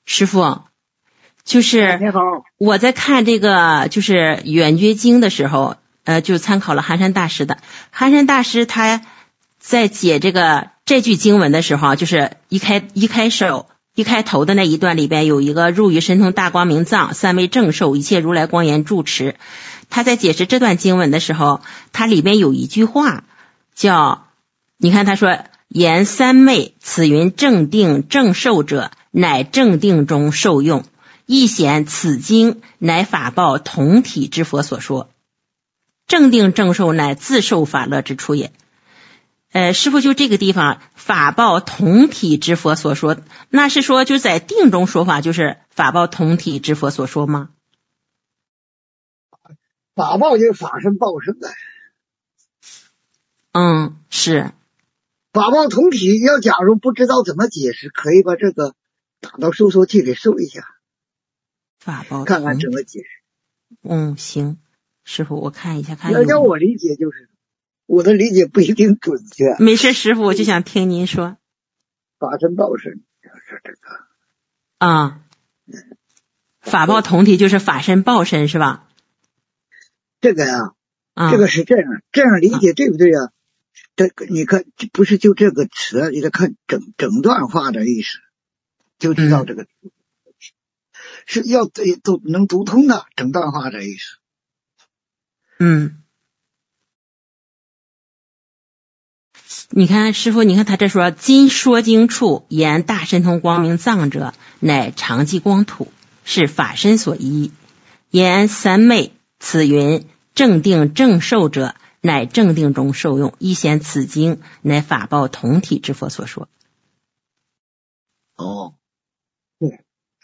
师傅，就是你好。 我在看这个就是圆觉经的时候，就参考了寒山大师的。寒山大师他在解这句经文的时候，就是一开头的那一段里边有一个入于神通大光明藏，三昧正受，一切如来光严住持。他在解释这段经文的时候，他里边有一句话叫，你看他说言三昧，此云正定正受者，乃正定中受用，亦显此经乃法报同体之佛所说，正定正受乃自受法乐之处也。师父就这个地方法报同体之佛所说，那是说就在定中说法，就是法报同体之佛所说吗？ 法报就是法身报身的。 是。 法报同体，要假如不知道怎么解释，可以把这个打到收缩器里收一下， 法报看看怎么解释。 行，师父我看一下看。 要叫我理解就是我的理解不一定准确。 没事，师父我就想听您说。 法身报身是这个法报同体就是法身报身是吧？ 这个呀，这个是这样理解对不对啊？这个你看不是就这个词，你得看整段话的意思，就知道这个是要都能读通的整段话的意思。 你看师父，你看他这说今说经处言大神通光明藏者，乃常寂光土，是法身所依。言三昧，此云正定正受者，乃正定中受用，亦显此经乃法报同体之佛所说。 对，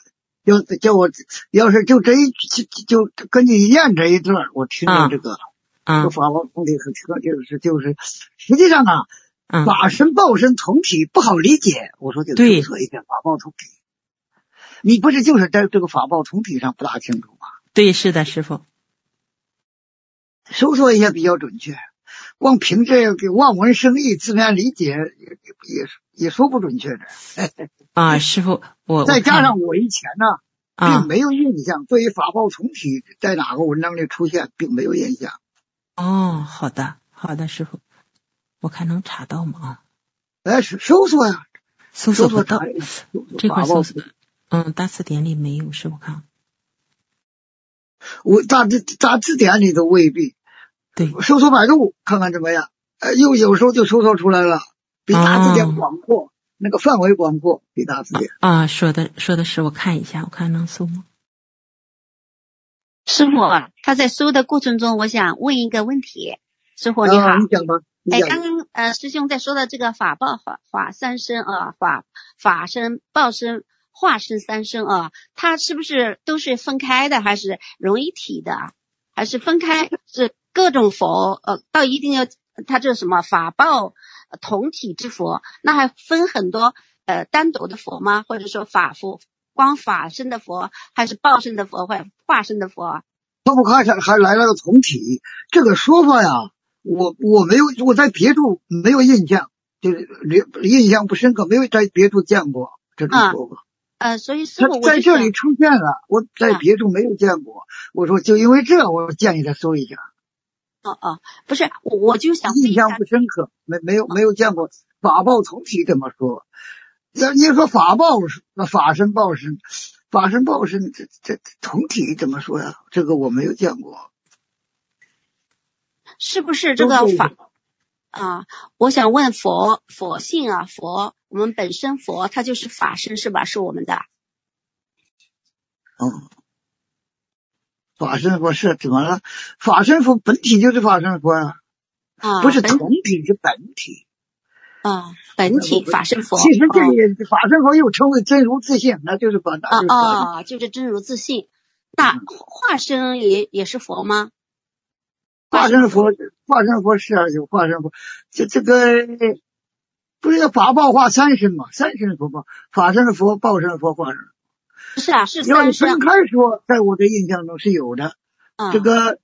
要是就这一就根据念这一段，我听见这个法报同体就是实际上法身报身同体不好理解，我说就注册一下法报同体。你不是就是在这个法报同体上不大清楚吗？ 对，是的，师父。 收缩一下比较准确，光凭这个望文生义字面理解也说不准确的。 师父， 再加上我以前并没有印象，对于法报同体在哪个文章里出现并没有印象。 好的师父，我看能查到吗？ 搜索呀， 搜索不到，这块搜索大词典里没有，是我看我大字典里都未必。 对， 搜索百度看看怎么样。有时候就搜索出来了，比大字典广阔，那个范围广阔比大字典。 说的是，我看一下，我看能搜吗？ 师傅他在搜的过程中，我想问一个问题。师傅你好。 你讲吧。 刚刚师兄在说的这个法报法三身法身报身化身三身它是不是都是分开的，还是融一体的，还是分开是各种佛到一定要它这什么法报同体之佛，那还分很多单独的佛吗？或者说法佛光法身的佛，还是报身的佛，或者化身的佛？ 他不还来了个同体，这个说法呀，我没有，我在别处没有印象，就是印象不深刻，没有在别处见过这种说法。 所以师父在这里出现了，我在别处没有见过。我说就因为这，我建议他搜一下。 不是，我就想印象不深刻，没有见过法报同体怎么说？你说法报那法身报身，法身报身这同体怎么说呀？这个我没有见过。 是不是这个法我想问佛性佛我们本身佛它就是法身是吧？是我们的。 法身佛是怎么了？法身佛本体就是法身佛呀。不是同体，是本体。 本体法身佛。 其实这个法身佛又称为真如自性，那就是就是真如自性。那化身也是佛吗？ 化身佛是有化身佛，这个不是叫法报化三身吗？三身佛吗？法身佛、报身佛、化身佛。 是三身。 要分开说，在我的印象中是有的。这个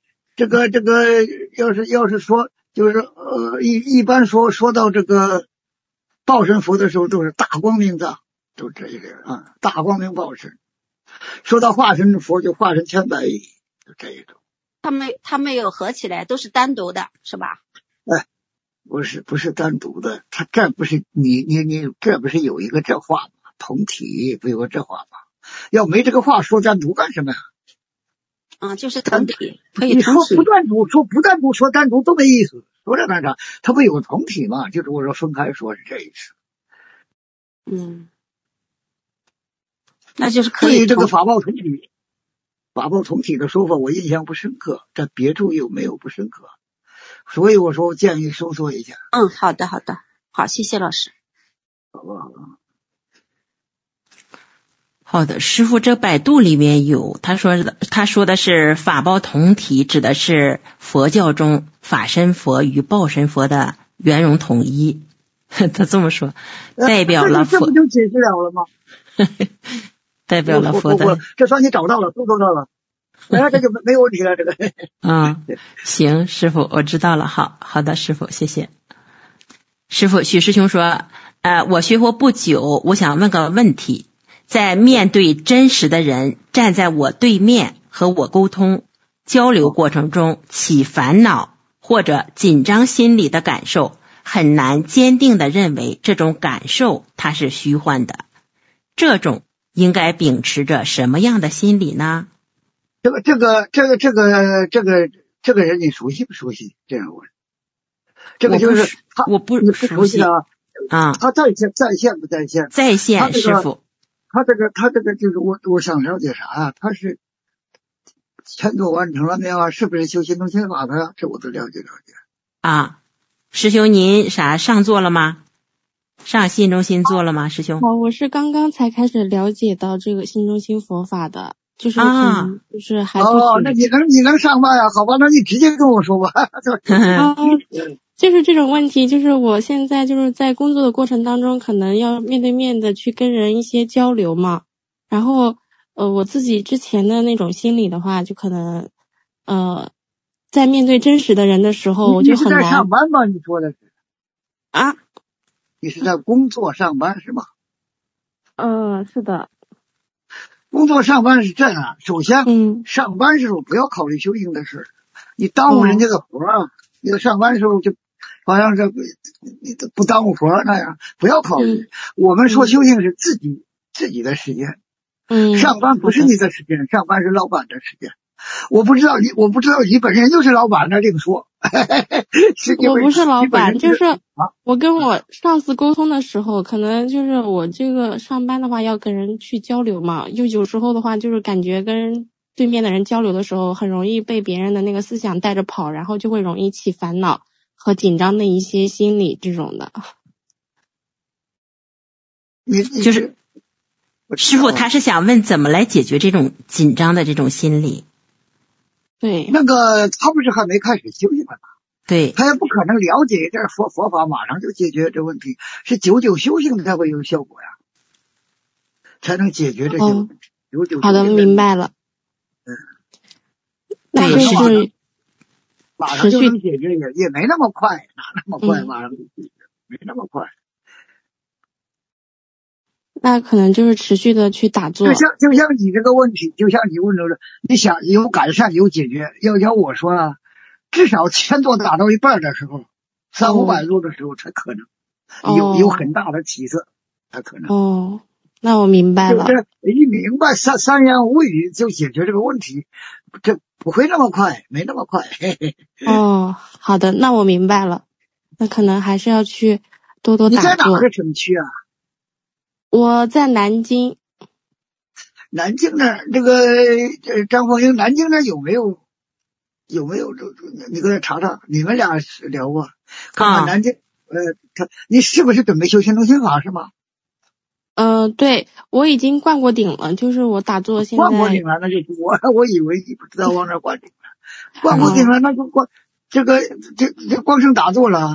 要是说，就是一般说到这个报身佛的时候，都是大光明藏， 都这一类啊，大光明报身。说到化身佛就化身千百亿，就这一种。 他没有合起来，都是单独的，是吧？ 哎，不是单独的，他这不是你这不是有一个这话吗？同体不有个这话吗？要没这个话说单独干什么呀？ 就是同体，可以同体。 你说不单独说单独都没意思。说这干啥？他不有同体吗？就是我说分开说是这意思。 那就是可以。 对于这个法报同体的说法，我印象不深刻，这别处有没有不深刻？所以我说我建议收缩一下。 好的，好，谢谢老师。 好不好？ 好的，师父，这百度里面有他说的是法报同体，指的是佛教中法身佛与报身佛的圆融统一。他这么说，代表了佛， 这不就解释了吗？ 代表了佛的。 这算你找到了，都找到了，这就没有问题了。这个行，师父，我知道了。好的，师父，谢谢。师父，许师兄说，我学佛不久，我想问个问题。在面对真实的人站在我对面和我沟通交流过程中起烦恼或者紧张心理的感受，很难坚定地认为这种感受它是虚幻的，这种应该秉持着什么样的心理呢？ 这个人你熟悉不熟悉？这样问，这个就是他， 我不熟悉啊。他在线不在线？ 在线，师父。 他这个就是我想了解啥呀？他是全都完成了没有啊？是不是修心中心法的呀？这我都了解。 师兄您上座了吗？上心中心座了吗？师兄， 我是刚刚才开始了解到这个心中心佛法的，就是可能就是还不那你能上吧呀？好吧，那你直接跟我说吧。 就是这种问题，就是我现在就是在工作的过程当中，可能要面对面的去跟人一些交流嘛。然后我自己之前的那种心理的话，就可能在面对真实的人的时候，我就很难。 你是在上班吗？你说的是你是在工作上班是吗？ 是的。 工作上班是这样，首先上班时候不要考虑修行的事，你耽误人家的活啊。你上班时候就好像是你不耽误活那样，不要考虑。我们说修行是自己的时间，上班不是你的时间，上班是老板的时间。我不知道你本人就是老板，那这个说。 我不是老板，就是我跟我上司沟通的时候，可能就是我这个上班的话要跟人去交流嘛，有时候的话就是感觉跟对面的人交流的时候，很容易被别人的那个思想带着跑，然后就会容易起烦恼和紧张的一些心理这种的。 就是师父他是想问怎么来解决这种紧张的这种心理。 对， 那个他不是还没开始修行吗？ 对， 他也不可能了解这佛法马上就解决这问题，是久久修行才会有效果呀，才能解决这些问题。 好的，明白了。那就是马上就能解决，也没那么快，哪那么快？马上就解决，没那么快。 那可能就是持续的去打坐。 就像你这个问题，就像你问的，你想有改善有解决，要我说啊，至少1000多打到一半的时候，300-500多的时候才可能有很大的起色，才可能。 那我明白了。 就是一明白三言五语就解决这个问题，这不会那么快，没那么快。 好的，那我明白了。那可能还是要去多多打坐。 你在哪个城区啊？ 我在南京。 南京那儿，这个张凤英，南京那儿有没有你给他查查，你们俩聊过，看看南京。你是不是准备修心中心法是吗？ 对，我已经灌过顶了，就是我打坐现在。 灌过顶了，那就我以为你不知道往哪灌顶了。灌过顶了，那就这光剩打坐了。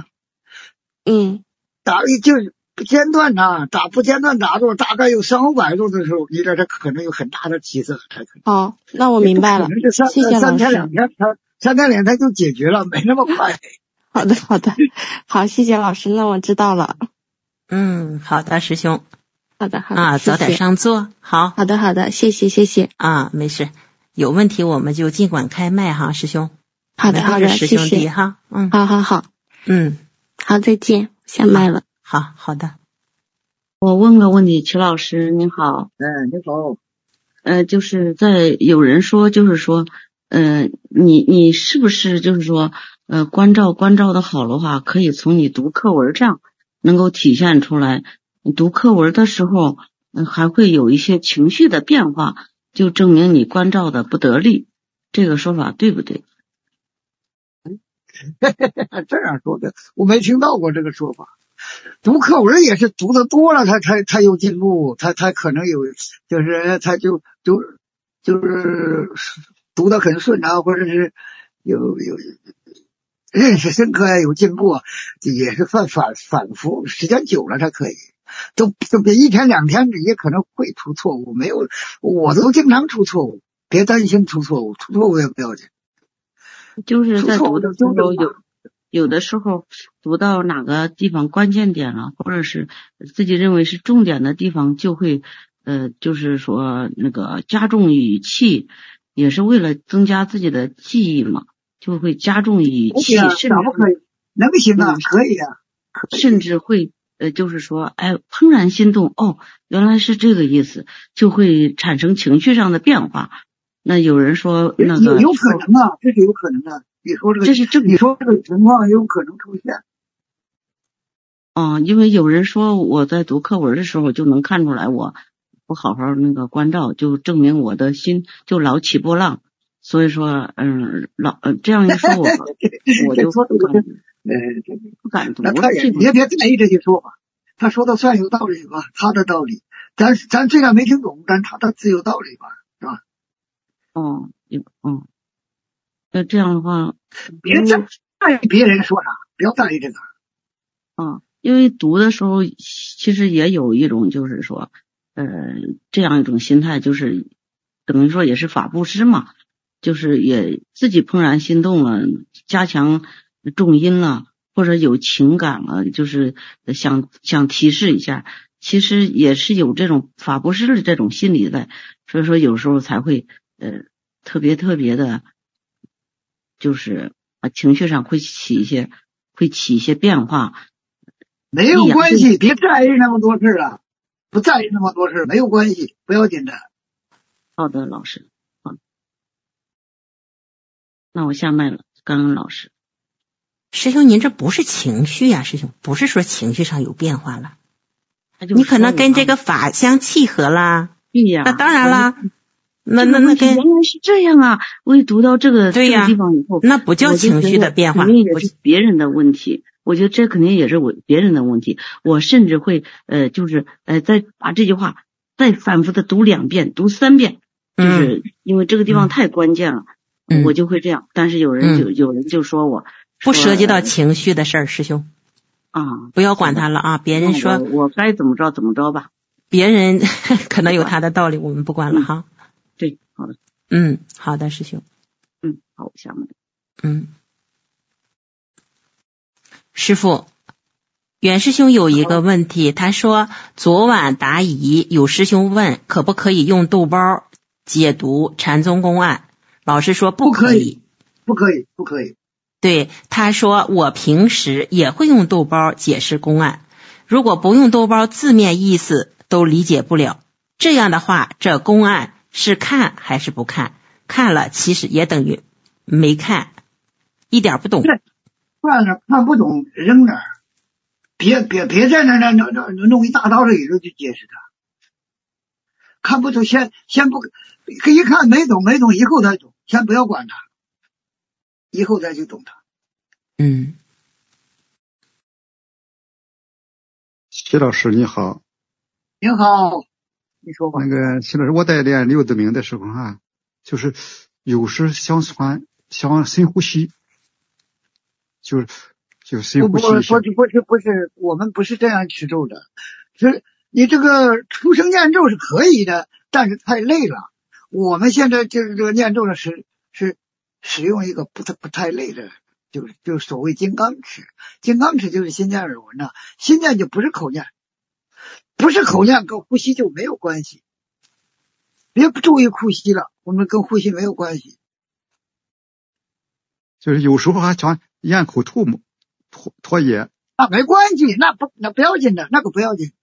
就是不间断不间断打坐，大概有300-500度的时候，你这可能有很大的起色才可能。 好，那我明白了。谢谢老师。 3天2天就解决了，没那么快。 好的，好，谢谢老师，那我知道了。 好的，师兄。 好的好的早点上座。好的，谢谢没事，有问题我们就尽管开麦哈，师兄。 好的师兄弟哈。 好好，再见，下麦了。 好的。 我问个问题，齐老师您好。 你好。 就是有人说就是说你是不是就是说关照的好的话，可以从你读课文上能够体现出来。你读课文的时候还会有一些情绪的变化，就证明你关照的不得力，这个说法对不对？ 这样说的，我没听到过这个说法。读课文也是读的多了，他有进步，他可能有，就是他就是读得很顺啊，或者是有认识深刻啊，有进步啊，也是反复，时间久了才可以。都别一天两天也可能会出错误，我都经常出错误，别担心出错误也不要紧。 就是在读的时候有的时候读到哪个地方关键点了，或者是自己认为是重点的地方，就会就是说那个加重语气，也是为了增加自己的记忆嘛，就会加重语气，甚至不可以？能行啊，可以啊， 甚至会就是说怦然心动，原来是这个意思，就会产生情绪上的变化。那有人说那个有可能啊，这是有可能的。你说这个情况有可能出现。 因为有人说我在读课文的时候就能看出来我不好好那个关照，就证明我的心就老起波浪。所以说这样一说我就不敢读。 那他也别在意这些说法，他说的算有道理吧，他的道理，咱虽然没听懂，但他的自有道理吧，是吧？ 那这样的话， 别在意别人说啥，不要在意这个。 因为读的时候其实也有一种就是说这样一种心态，就是等于说也是法布施嘛，就是也自己怦然心动了，加强重音了，或者有情感了，就是想提示一下，其实也是有这种法布施的这种心理在，所以说有时候才会特别的就是情绪上会起一些变化。 没有关系，别在意那么多事了，不在意那么多事没有关系，不要紧的。 好的，老师。那我下麦了，感恩老师。 师兄，您这不是情绪啊，师兄，不是说情绪上有变化了，你可能跟这个法相契合啦。 对呀， 那当然啦。那原来是这样啊！我一读到这个地方以后， 那不叫情绪的变化， 肯定也是别人的问题。我觉得这肯定也是别人的问题。我甚至会就是再把这句话再反复的读2遍、读3遍，就是因为这个地方太关键了，我就会这样。但是有人就说我不涉及到情绪的事儿，师兄不要管他了啊！别人说我该怎么着吧， 别人可能有他的道理，我们不管了哈。 对，好的。 好的，师兄。 好，下面。 师父，袁师兄有一个问题，他说昨晚答疑，有师兄问可不可以用豆包解读禅宗公案，老师说不可以。对，他说我平时也会用豆包解释公案，如果不用豆包，字面意思都理解不了，这样的话这公案是看还是不看？看了其实也等于没看，一点不懂。 看不懂扔那儿，别在那弄一大道理就去解释它。看不懂先不一看没懂以后再懂，先不要管它，以后再去懂它。 徐老师你好。 你好，你说吧。 那个徐老师，我在练六字明的时候就是有时想深呼吸，就深呼吸一下。 不是，我们不是这样持咒的。是你这个出声念咒是可以的，但是太累了。我们现在就是这个念咒呢是使用一个不太累的，就是所谓金刚持。金刚持就是心念耳闻呐，心念就不是口念。 不是口念跟呼吸就没有关系，别不注意呼吸了，我们跟呼吸没有关系。 就是有时候还想咽口唾沫唾液， 没关系，那不要紧的，那个不要紧。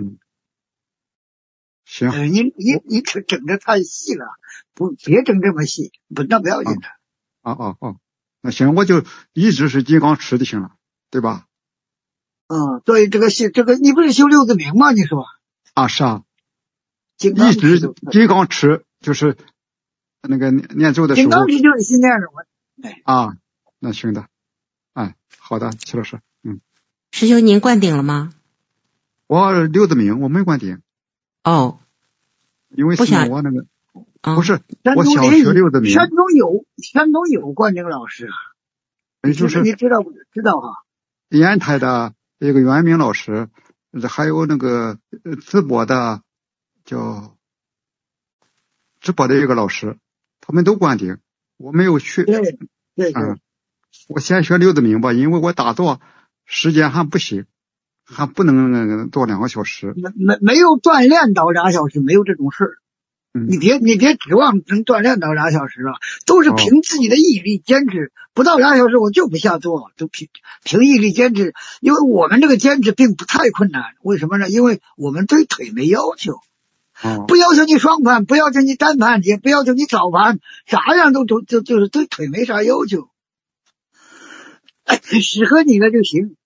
行。 你整的太细了，别整这么细，那不要紧的。 那行，我就一直是金刚持就行了，对吧？ 所以这个你不是修六字明吗？你说是啊，一直金刚持，就是那个念咒的时候。 金刚持就是心念什么？ 那行的，好的，齐老师。 师兄，您灌顶了吗？ 我六字明我没灌顶。因为是我那个不是，我想学六字明。 山东有灌顶老师就是你知道哈？ 烟台的一个袁明老师，还有那个淄博的一个老师，他们都灌顶，我没有去。 对。 我先学六字明吧，因为我打坐时间还不行，还不能做2个小时。 没有锻炼到2小时，没有这种事儿。你别指望能锻炼到2小时啊，都是凭自己的毅力坚持。不到2小时我就不下坐，就凭毅力坚持。因为我们这个坚持并不太困难，为什么呢？因为我们对腿没要求。不要求你双盘，不要求你单盘，也不要求你早盘，啥样就是对腿没啥要求，适合你的就行。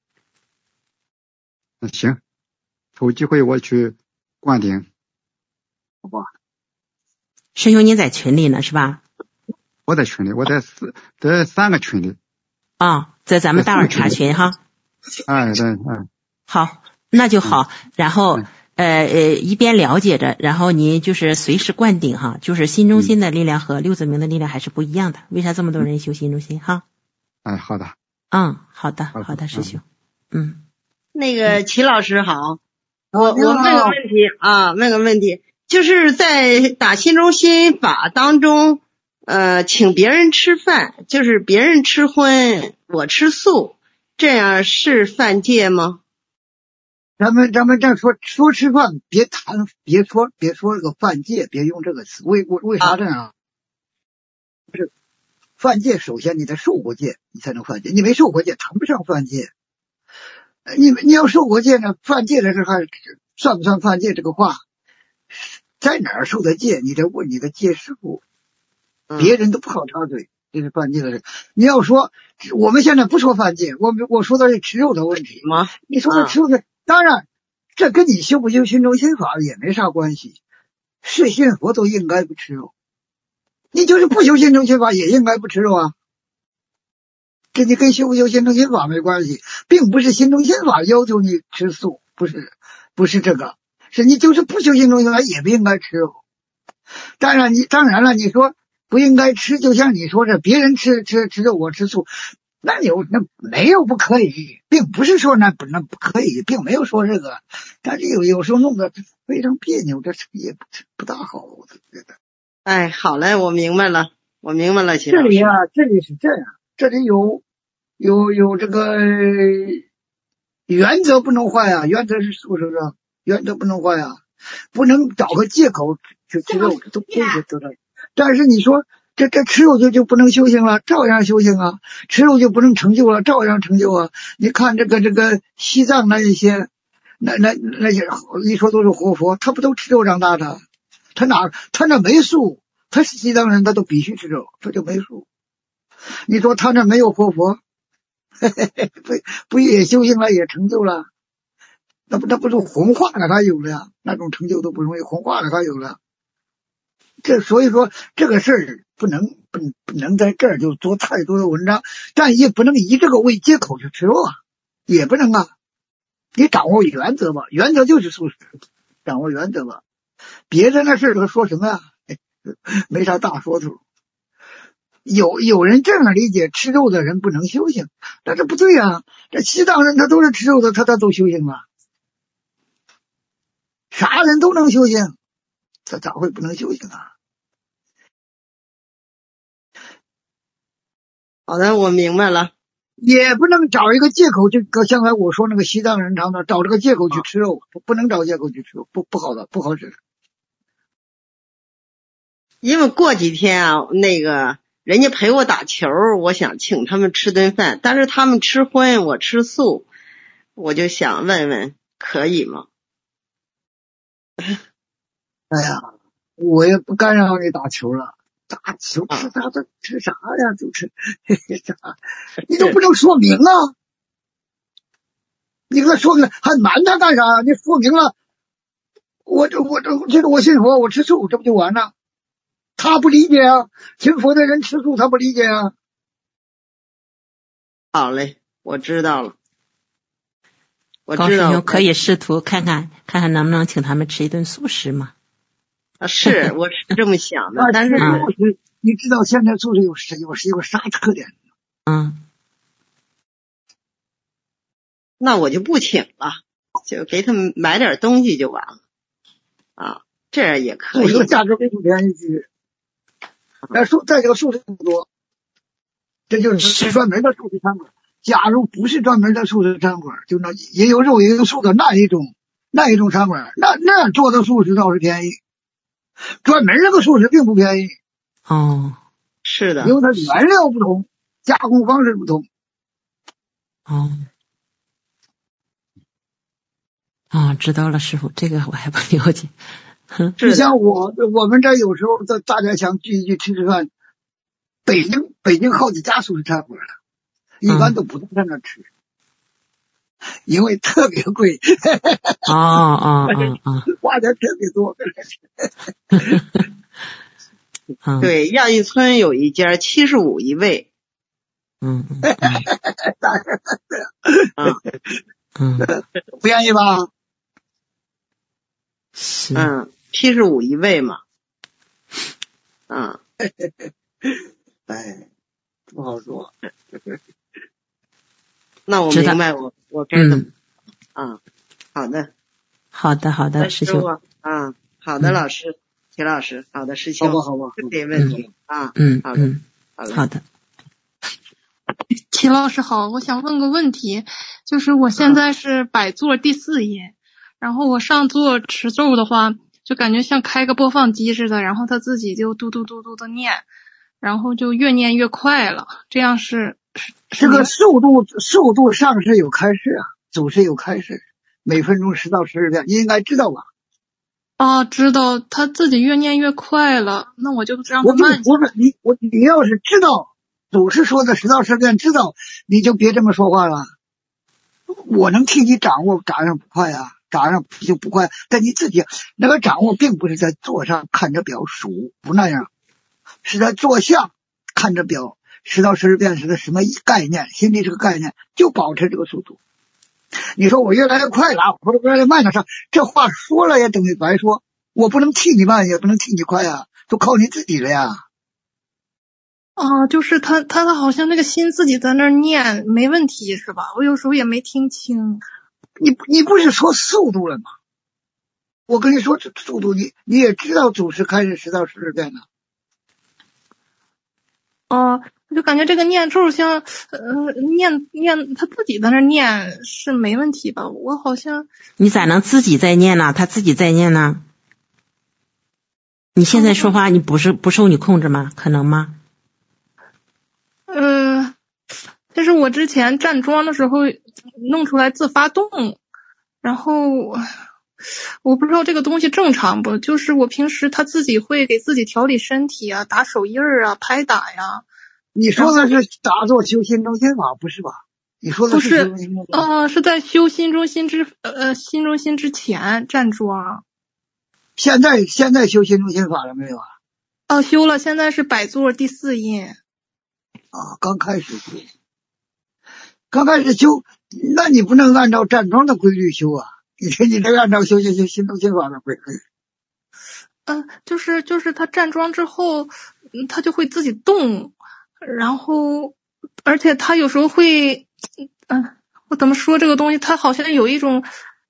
行，有机会我去灌顶，好吧？ 师兄，您在群里呢是吧？ 我在群里，我在3个群里。 在咱们大碗茶群哈。 对。 好，那就好。然后一边了解着，然后您就是随时灌顶哈，就是心中心的力量和六字明的力量还是不一样的。为啥这么多人修心中心哈？ 好的。 好的，师兄。 那个齐老师好，我问个问题，就是在打心中心法当中，请别人吃饭，就是别人吃荤，我吃素，这样是犯戒吗？ 咱们这说吃饭，别说这个犯戒，别用这个词。为啥这样？是犯戒，首先你得受过戒，你才能犯戒。你没受过戒，谈不上犯戒。你要受过戒呢，犯戒的时候还算不算犯戒？这个话在哪儿受的戒？你得问你的戒师傅，别人都不好插嘴，这是犯戒的事。你要说我们现在不说犯戒，我说的是吃肉的问题吗？ 你说的吃肉的。当然，这跟你修不修心中心法也没啥关系。是信佛都应该不吃肉，你就是不修心中心法也应该不吃肉啊。这你跟修不修心中心法没关系，并不是心中心法要求你吃素，不是这个，是你就是不修心中心法也不应该吃肉。当然了，你说不应该吃，就像你说的，别人吃肉，我吃素。那没有不可以，并不是说那不可以，并没有说这个，但是有时候弄得非常别扭，这也不大好，我觉得。 好嘞，我明白了，齐老师。 这里是这样，这里有这个原则不能坏啊，原则是不是？原则不能坏啊，不能找个借口去吃肉，这都不是得的。但是你说。这吃肉就不能修行了，照样修行啊；吃肉就不能成就了，照样成就啊。你看这个西藏那一些，那些一说都是活佛，他不都吃肉长大的？他那没素，他是西藏人，他都必须吃肉，这就没素。你说他那没有活佛，不也修行了，也成就了？那不是红化了他有了呀？那种成就都不容易，红化了他有了。所以说这个事儿不能在这儿就做太多的文章，但也不能以这个为借口去吃肉啊，也不能啊。你掌握原则吧，原则就是素食，掌握原则吧。别的那事儿说什么呀？没啥大说头。有人这样理解，吃肉的人不能修行，但是不对啊。这西藏人他都是吃肉的，他都修行了，啥人都能修行。他咋会不能修行啊？ 好的，我明白了。 也不能找一个借口，就刚才我说那个西藏人常常找这个借口去吃肉，不能找借口去吃肉，不好的，不好使。 因为过几天啊，那个人家陪我打球，我想请他们吃顿饭，但是他们吃荤，我吃素，我就想问问可以吗？ 哎呀，我也不干扰你打球了，打球吃啥的吃啥呀？就吃啥，你都不能说明啊！你给他说明还瞒他干啥？你说明了，我信佛，我吃素，这不就完了？他不理解啊，信佛的人吃素他不理解啊。 好嘞，我知道了。 高师兄可以试图看看能不能请他们吃一顿素食嘛？ 是，我是这么想的，但是你知道现在素食有个啥特点？ 那我就不请了，就给他们买点东西就完了啊，这样也可以。 素食价格并不便宜，但是在这个素食不多，这就是专门的素食餐馆。假如不是专门的素食餐馆，就那也有肉也有素的那一种餐馆，那样做的素食倒是便宜。专门这个素食并不便宜。 哦， 是的， 因为它原料不同，加工方式不同。 知道了，师傅，这个我还不了解。 就像我们这有时候大家想聚一聚吃饭，北京好几家素食餐馆了，一般都不在那吃，因为特别贵。花钱特别多。 对，亚运村有一家75一位。 不愿意吧 ？75一位嘛。 不好说。 那我明白我该怎么好的师兄好的老师齐老师，好的师兄， 好吧， 没问题好的。 齐老师好，我想问个问题，就是我现在是摆座第4页，然后我上座持咒的话，就感觉像开个播放机似的，然后他自己就嘟嘟嘟嘟的念，然后就越念越快了，这样是这个速度上是有开示啊，总是有开示，每分钟10到12遍，你应该知道吧？ 知道，他自己越念越快了，那我就让他慢。 不是你要是知道，总是说的10到12遍，知道你就别这么说话了。我能替你掌握，掌上不快啊，掌上就不快，但你自己那个掌握并不是在座上看着表数，不那样，是在坐下看着表10到12遍是个什么概念？心里是个概念，就保持这个速度。你说我越来越快了，或者越来越慢了，这话说了也等于白说。我不能替你慢，也不能替你快啊，都靠你自己了呀。 就是他好像那个心自己在那儿念，没问题是吧？我有时候也没听清。 你不是说速度了吗？我跟你说这速度，你也知道总是开始10到12遍了。 我就感觉这个念咒像念他自己在那念是没问题吧？我好像你咋能自己在念呢？他自己在念呢？你现在说话你不受你控制吗？可能吗？ 但是我之前站桩的时候弄出来自发动，然后我不知道这个东西正常不？就是我平时他自己会给自己调理身体啊，打手印啊，拍打呀。 你说的是打坐修心中心法不是吧？你说的是是在修心中心之前站桩。 现在修心中心法了没有啊？ 修了，现在是摆座第4印。 刚开始修，那你不能按照站桩的规律修啊，你这按照修心中心法的规律。 就是他站桩之后，他就会自己动，然后而且他有时候会，我怎么说这个东西？他好像有一种，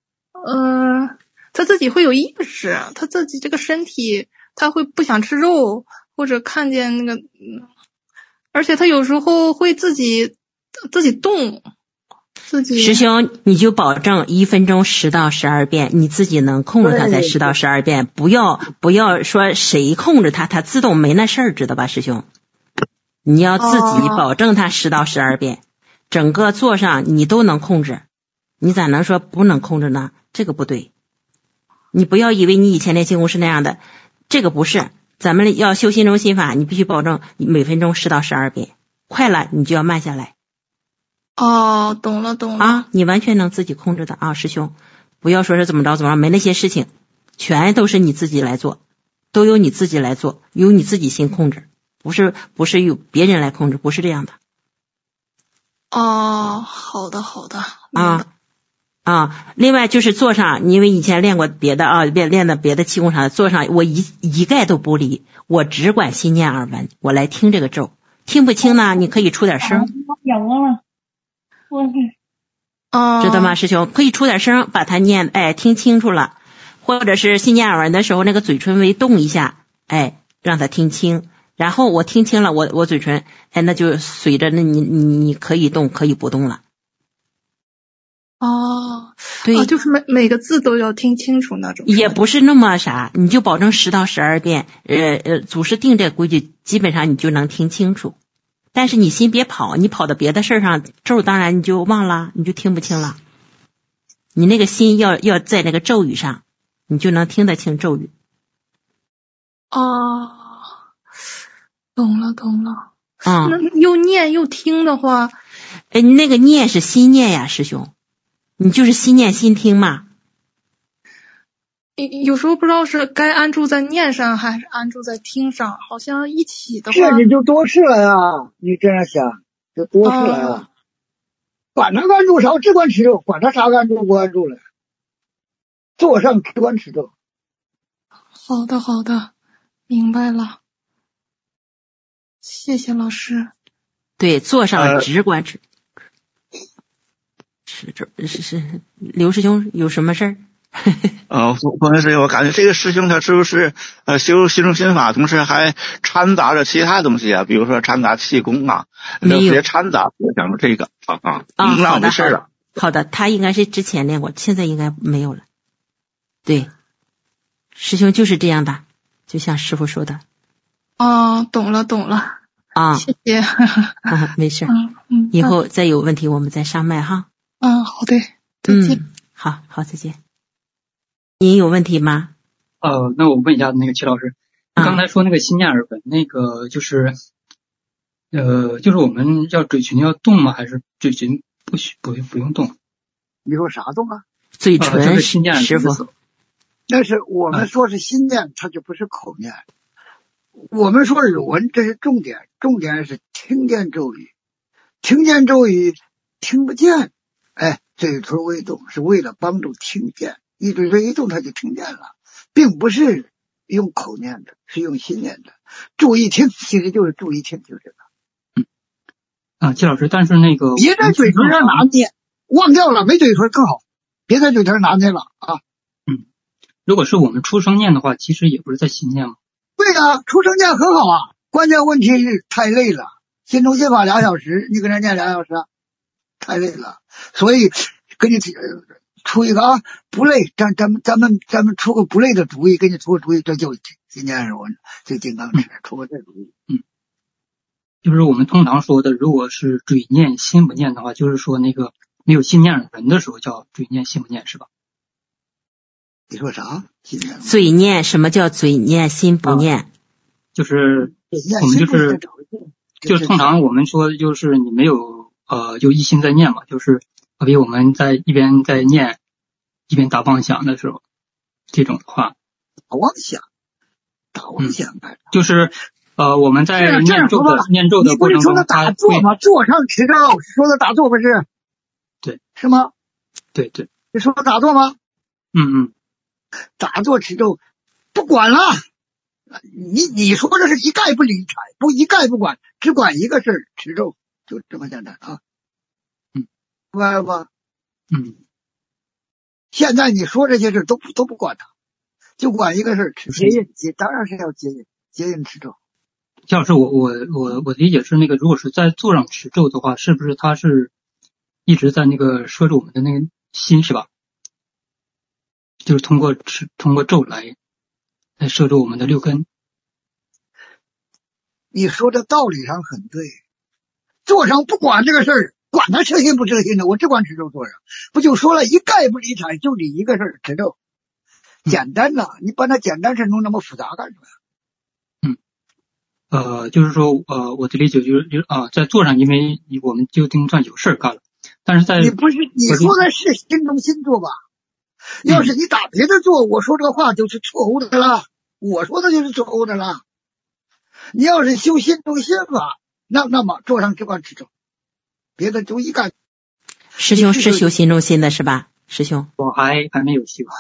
他自己会有意识，他自己这个身体，他会不想吃肉，或者看见那个，而且他有时候会自己自己动，自己。 师兄，你就保证1分钟10到12遍，你自己能控制它才10到12遍，不要说谁控制它，它自动没那事儿，知道吧，师兄？你要自己保证它10到12遍，整个座上你都能控制，你咋能说不能控制呢？这个不对。你不要以为你以前练气功是那样的，这个不是。咱们要修心中心法，你必须保证每分钟10到12遍，快了你就要慢下来。 哦，懂了啊，你完全能自己控制的啊，师兄，不要说是怎么着，没那些事情，全都是你自己来做，都由你自己来做，由你自己心控制，不是由别人来控制，不是这样的。 哦，好的另外就是座上，因为以前练过别的啊，练的别的气功啥的，座上我一概都不理，我只管心念耳闻，我来听这个咒，听不清呢，你可以出点声，知道吗，师兄？可以出点声，把它念，听清楚了，或者是心念耳闻的时候，那个嘴唇微动一下，让他听清，然后我听清了，我嘴唇，那就随着那你可以动，可以不动了。对， 就是每个字都要听清楚那种。 也不是那么啥，你就保证10到12遍，祖师定这个规矩，基本上你就能听清楚。但是你心别跑，你跑到别的事儿上，咒当然你就忘了，你就听不清了。你那个心要在那个咒语上，你就能听得清咒语。 懂了。那又念又听的话， 那个念是心念呀，师兄。你就是心念心听嘛。 有时候不知道是该安住在念上还是安住在听上，好像一起的话。 这你就多事了呀！你这样想就多事了呀。管他安住啥，只管持咒，管他啥安住不安住了。座上只管持咒。 好的，明白了。谢谢老师。 对，座上只管持。是刘师兄有什么事儿？ 关键是我感觉这个师兄他是不是修心中心法，同时还掺杂着其他东西啊？比如说掺杂气功啊，别掺杂。我想说这个那我没事了。 好的，他应该是之前练过，现在应该没有了。对，师兄就是这样的，就像师父说的。 懂了。谢谢。 没事。以后再有问题我们再上麦哈。 好的，再见。 好，再见。您有问题吗？ 那我问一下那个齐老师，刚才说那个心念耳闻，那个就是我们要嘴唇要动吗？还是嘴唇不用动？ 你说啥动啊？ 嘴唇就是心念师傅。 但是我们说是心念，它就不是口念。我们说耳闻，这是重点是听见咒语，听不见。嘴唇微动是为了帮助听见，一嘴唇一动它就听见了，并不是用口念的，是用心念的。注意听，其实就是注意听，就这个。 季老师，但是那个别在嘴唇上拿捏，忘掉了，没嘴唇更好，别在嘴唇拿捏了啊。 如果是我们出声念的话，其实也不是在心念吗？ 对啊，出声念很好啊，关键问题是太累了，心中心法2小时，你跟他念2小时，太累了。所以给你出一个不累，咱们出个不累的主意，给你出个主意，这就今年是我最金刚持，出个这主意。 就是我们通常说的，如果是嘴念心不念的话，就是说那个没有心念耳闻的时候叫嘴念心不念，是吧？ 你说啥？ 嘴念，什么叫嘴念心不念？ 就是我们就是通常我们说就是你没有就一心在念嘛，就是好比我们在一边在念一边打妄想的时候，这种的话。 打妄想就是我们在念咒的过程中， 你不是说的打坐吗？坐上持咒，说的打坐不是？ 对， 是吗？ 对， 你说的打坐吗？打坐持咒不管了，你说的是一概不理睬，不一概不管，只管一个事儿，持咒，就这么简单啊。明白了吧？现在你说这些事都不管它，就管一个事儿，接印，当然是要接印持咒。 齐老师，我理解是那个，如果是在座上持咒的话，是不是他是一直在那个摄着我们的那个心，是吧？就是通过咒来摄着我们的六根。 你说的道理上很对，座上不管这个事儿，管他诚心不诚心的，我只管持咒座上，不就说了一概不理睬，就你一个事儿持咒，简单了，你把它简单事弄那么复杂干什么？ 就是说，我的理解就是在座上，因为我们就定算有事儿干了，但是在你不是你说的是心中心做吧？要是你打别的坐，我说这个话就是错误的了，我说的就是错误的了。你要是修心中心法，那么坐上只管持咒，别的就一概。 师兄是修心中心的是吧？师兄， 我还没有修，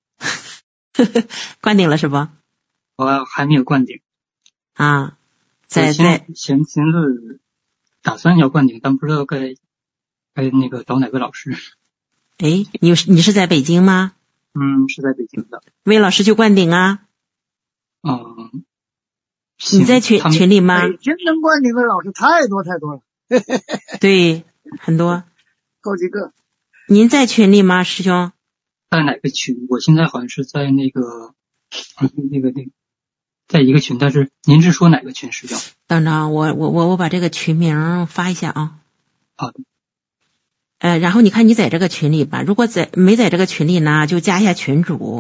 灌顶了是不？ 我还没有灌顶啊， 前次打算要灌顶，但不知道该那个找哪个老师。 哎，你是在北京吗？ 是在北京的。 魏老师就灌顶啊。你在群里吗？ 北京能灌顶的老师太多了。 对，很多， 好几个。 您在群里吗，师兄？ 在哪个群？我现在好像是在那个在一个群，但是您是说哪个群，师兄？ 等着，我把这个群名发一下啊。 好的。 然后你看你在这个群里吧，如果没在这个群里呢，就加一下群主，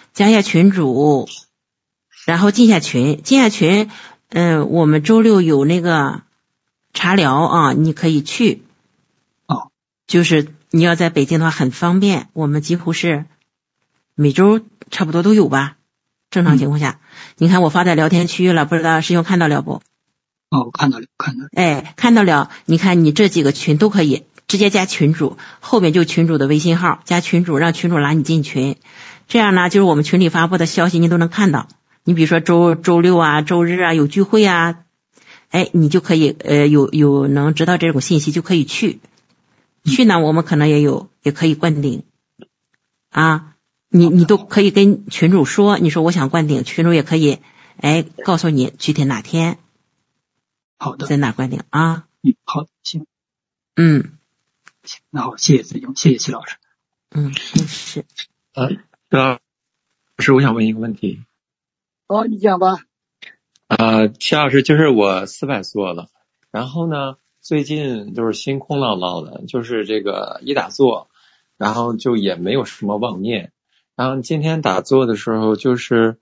然后进下群，我们周六有那个茶聊啊，你可以去。就是你要在北京的话很方便，我们几乎是每周差不多都有吧，正常情况下。你看我发在聊天区了，不知道师兄看到了不？ 看到了。 哎，看到了，你看你这几个群都可以直接加群主，后面就群主的微信号，加群主，让群主拉你进群。这样呢，就是我们群里发布的消息你都能看到。你比如说周六啊、周日啊有聚会啊，哎，你就可以有能知道这种信息就可以去呢。我们可能也可以灌顶啊，你都可以跟群主说，你说我想灌顶，群主也可以告诉你具体哪天。 好的， 在哪灌顶啊？ 好的，行。 行， 那好，谢谢子勇，谢谢齐老师。 是。 老师，我想问一个问题。 你讲吧。 齐老师，就是我400坐了，然后呢，最近就是心空落落的，就是这个一打坐，然后就也没有什么妄念，然后今天打坐的时候就是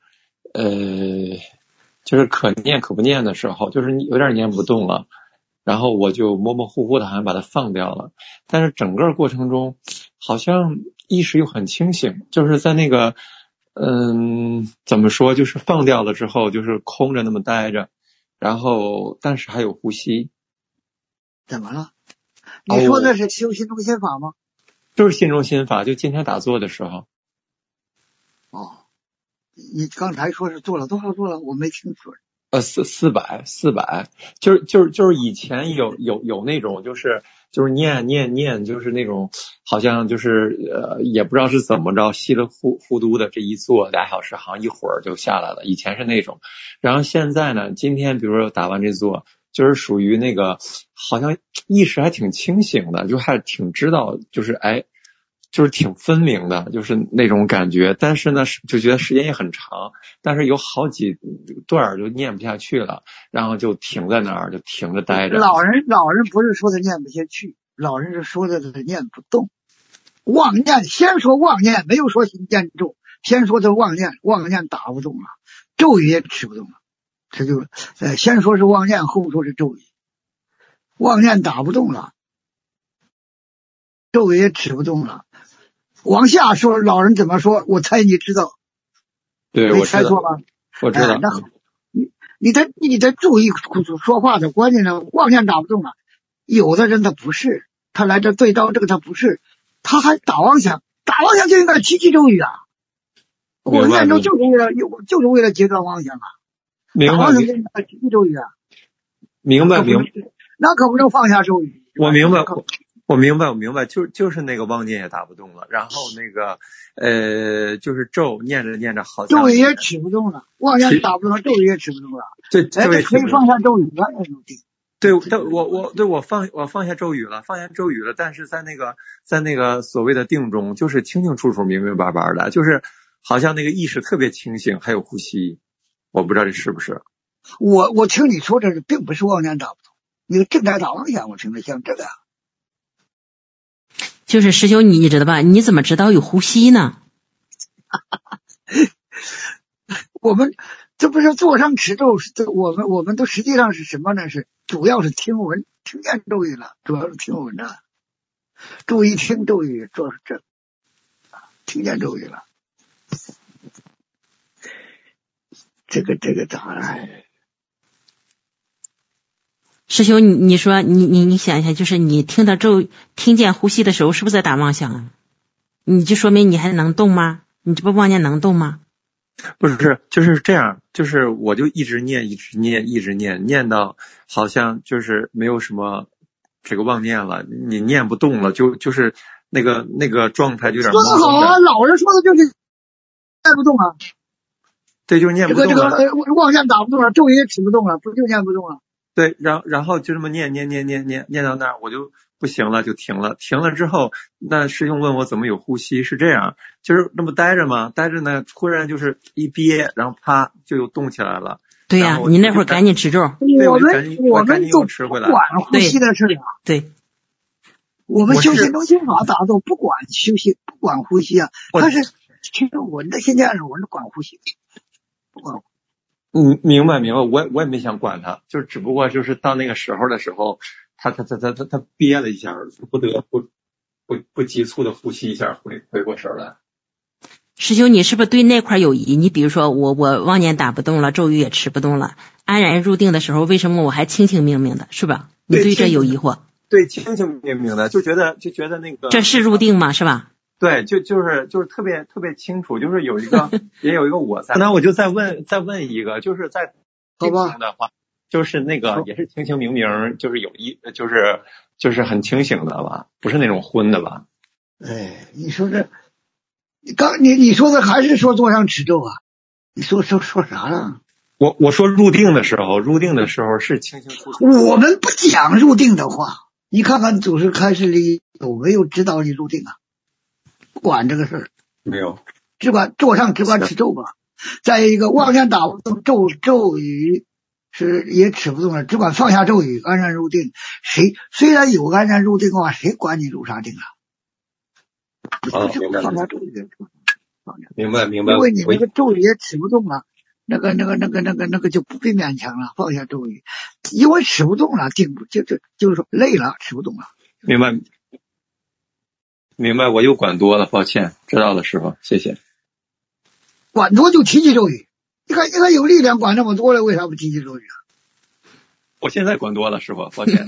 可念可不念的时候，就是有点念不动了，然后我就模模糊糊的好像把它放掉了，但是整个过程中好像意识又很清醒，就是在那个怎么说，就是放掉了之后就是空着那么待着，然后但是还有呼吸。 怎么了？你说的是修心中心法吗？ 就是心中心法，就今天打坐的时候。 你刚才说是做了多少做了？我没听说。 400，就是以前有那种就是念，就是那种好像就是也不知道是怎么着，稀里糊涂的这一坐2小时，好像一会儿就下来了。以前是那种，然后现在呢，今天比如说打完这坐，就是属于那个好像意识还挺清醒的，就还挺知道，就是挺分明的，就是那种感觉，但是呢就觉得时间也很长，但是有好几段就念不下去了，然后就停在那儿，就停着待着。 老人不是说的念不下去，老人是说的念不动。妄念，先说妄念，没有说心念咒，先说的妄念打不动了，咒语也持不动了，这就先说是妄念，后说是咒语。妄念打不动了，咒语也持不动了。往下说老人怎么说，我猜你知道。 对，我猜错吧？ 我知道。 你得注意说话的关键呢，妄念打不动了。有的人他不是，他来这对照这个他不是，他还打妄想就应该七七咒语啊。我念咒就是为了截断妄想啊。打妄想就应该七七咒语啊。 明白。 那可不能放下咒语。 我明白。 我明白，就是那个妄念也打不动了，然后那个就是咒念着念着好像咒语也持不动了，妄念打不动了，咒语也持不动了。 对， 可以放下咒语了， 对，我放下咒语了，但是在那个所谓的定中，就是清清楚楚、明明白白的，就是好像那个意识特别清醒，还有呼吸，我不知道这是不是。 我听你说这并不是妄念打不动，你个正在打妄想，我听着像这个。 就是师兄，你知道吧？你怎么知道有呼吸呢？ 我们这不是坐上持咒，我们都实际上是什么呢？是主要是听闻，听见咒语了，主要是听闻了，注意听咒语，做这听见咒语了。这个咋了？ 师兄，你说你想一下，就是你听见呼吸的时候，是不是在打妄想啊？你就说明你还能动吗？你这不妄念能动吗？ 不是，就是这样，就是我就一直念，念到好像就是没有什么这个妄念了，你念不动了，就是那个状态就有点。 说得好啊，老人说的就是念不动啊。 对，就是念不动了。 这个妄念打不动了，咒语也持不动了，不就念不动了？ 对，然后就这么念到那儿，我就不行了，就停了之后，那师兄问我怎么有呼吸，是这样，就是那么待着嘛，待着呢，突然就是一憋，然后啪就又动起来了。 对呀，你那会儿赶紧持咒。 我们都不管呼吸的事啊。 对， 我们修行中心法咋都不管休息，不管呼吸啊。但是其实我的现在是我是管呼吸，不管。 明白，我也没想管他，就是只不过就是到那个时候的时候，他憋了一下，不得不急促的呼吸一下，回过神来。 师兄，你是不是对那块有疑？你比如说我妄念打不动了，咒语也持不动了，安然入定的时候，为什么我还清清明明的，是吧？你对这有疑惑？ 对，清清明明的，就觉得那个这是入定吗？是吧？ 对，就是特别清楚，就是有一个也有一个我在。那我就再问一个，就是在定中的话，就是那个也是清清明明，就是就是很清醒的吧，不是那种昏的吧？ 哎，你说这，你说的还是说坐上持咒啊？你说啥了？ 我说入定的时候是清清楚楚。 我们不讲入定的话，你看看祖师开示里有没有指导你入定啊？不管这个事儿， 没有， 只管坐上，只管持咒吧。再一个，妄念打不动，咒语是也持不动了，只管放下咒语，安然入定。虽然有安然入定的话，谁管你入啥定啊？放下咒语， 明白。 因为你那个咒语也持不动了，那个就不必勉强了，放下咒语，因为持不动了，就是说累了，持不动了。 明白，我又管多了，抱歉，知道了，师傅，谢谢。 管多就提起咒语，你看有力量管那么多了，为啥不提起咒语啊？ 我现在管多了，师傅，抱歉。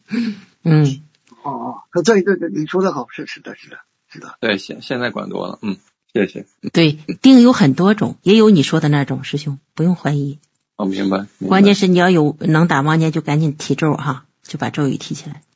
对，你说的好，是的。 对，现在管多了，谢谢。 对，定有很多种，也有你说的那种，师兄不用怀疑。 明白。 关键是你要有能打妄念，就赶紧提咒哈，就把咒语提起来。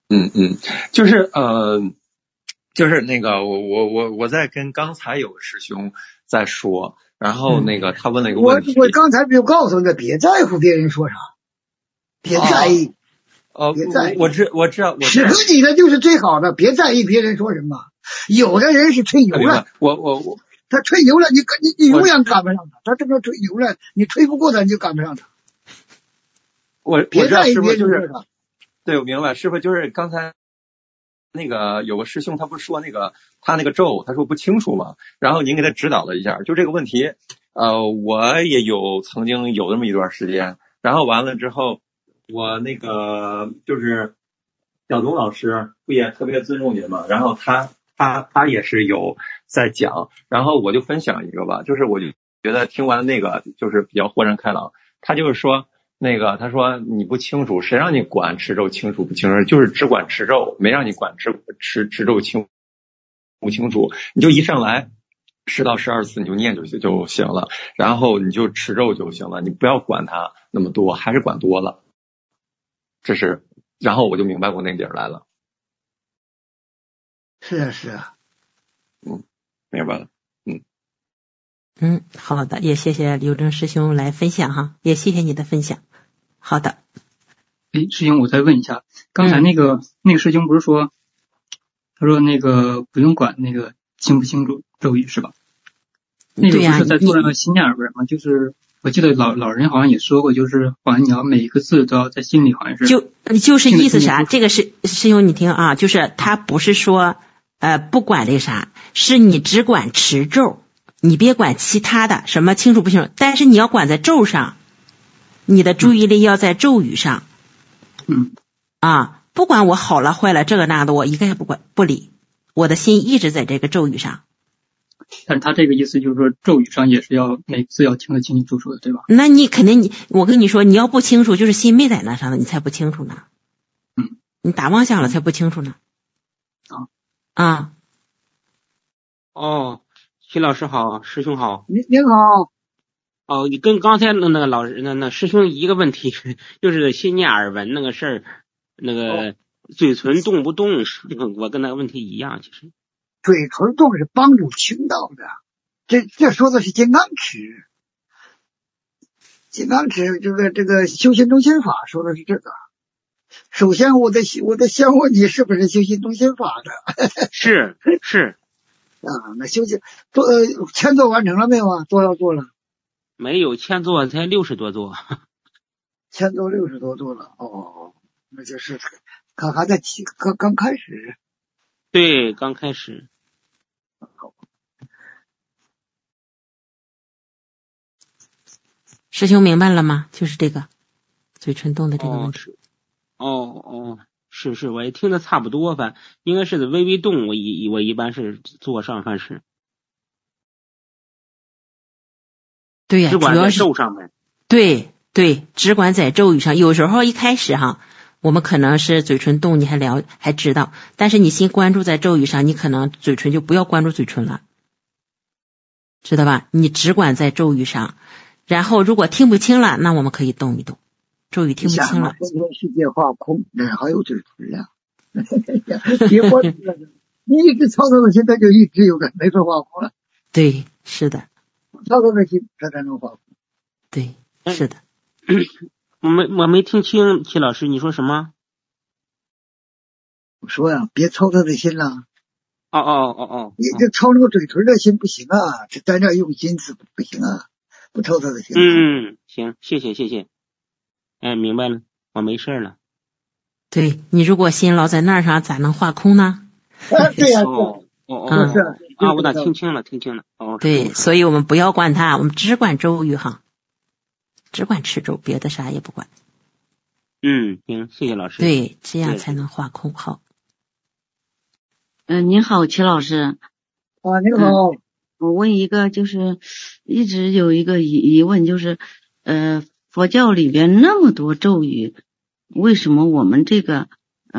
就是那个我在跟刚才有个师兄在说，然后那个他问了一个问题， 我刚才就告诉你，别在乎别人说啥，别在意。别在意。 我知道， 适合你的就是最好的，别在意别人说什么。有的人是吹牛了，他吹牛了，你永远赶不上他。他这个吹牛了，你吹不过他，你就赶不上他。别在意别人说啥。 对，我明白，师傅就是刚才。那个有个师兄他不是说那个他那个咒他说不清楚嘛，然后您给他指导了一下，就这个问题我也曾经有那么一段时间，然后完了之后我那个就是小东老师不也特别尊重您嘛，然后他也是有在讲，然后我就分享一个吧，就是我就觉得听完那个就是比较豁然开朗，他就是说那个他说你不清楚，谁让你管持咒清楚不清楚，就是只管持咒，没让你管持咒清不清楚，你就一上来10到12次你就念就行了，然后你就持咒就行了，你不要管它那么多，还是管多了。这是，然后我就明白过那点来了。 是啊是啊。 明白了。 好的，也谢谢刘正师兄来分享哈，也谢谢你的分享。好的。 师兄，我再问一下，刚才那个师兄不是说，他说那个不用管那个清不清楚咒语是吧？那个不是在做那个心念耳闻吗？就是我记得老人好像也说过，就是好像你要每一个字都要在心里，好像是。 就是意思啥？这个师兄你听啊，就是他不是说不管这个啥，是你只管持咒。你别管其他的什么清楚不清楚，但是你要管在咒上，你的注意力要在咒语上。不管我好了坏了这个那的，我一概也不理，我的心一直在这个咒语上。 但是他这个意思就是说，咒语上也是要每个字要听得清清楚楚的，对吧？ 那你肯定我跟你说，你要不清楚，就是心没在那上的，你才不清楚呢。你打妄想了才不清楚呢。 徐老师好，师兄好。 您好。 你跟刚才那个老师那师兄一个问题，就是心念耳闻那个事儿，那个嘴唇动不动，我跟那个问题一样，其实。 嘴唇动是帮助听到的，这说的是金刚持。金刚持这个修心中心法说的是这个。首先我得先问你是不是修心中心法的？ 是。 那修行签座完成了没有啊？要做了。 没有，签座才60多座。 签座60多座了。那就是还在刚开始。 对，刚开始。 师兄明白了吗？就是这个嘴唇动的这个问题。 是，我也听得差不多，应该是微微动，我一般是做上半身。 对呀， 只管在咒上面。 对，只管在咒语上。有时候一开始我们可能是嘴唇动，你还知道，但是你心关注在咒语上，你可能嘴唇就不要关注嘴唇了，知道吧？你只管在咒语上，然后如果听不清了，那我们可以动一动。咒语听不清了， 天天世界化空，哪还有嘴唇呀？别关注了，你一直操作的心，它就一直有的，没法化空了。 对，是的， 操作的心，它才能化空。 对，是的。 我没听清，齐老师你说什么？ 我说呀，别操作的心了。你这操那个嘴唇的心不行啊，这在那用心是不行啊，不操作的心。 行，谢谢。明白了，我没事了。 对，你如果心老在那儿上，咋能化空呢？ 对呀。 我咋听清了。 对，所以我们不要管它，我们只管咒语只管持咒，别的啥也不管。 行，谢谢老师。 对，这样才能化空。好。 您好，齐老师。 您好。 我问一个，就是一直有一个疑问，就是佛教里边那么多咒语，为什么我们这个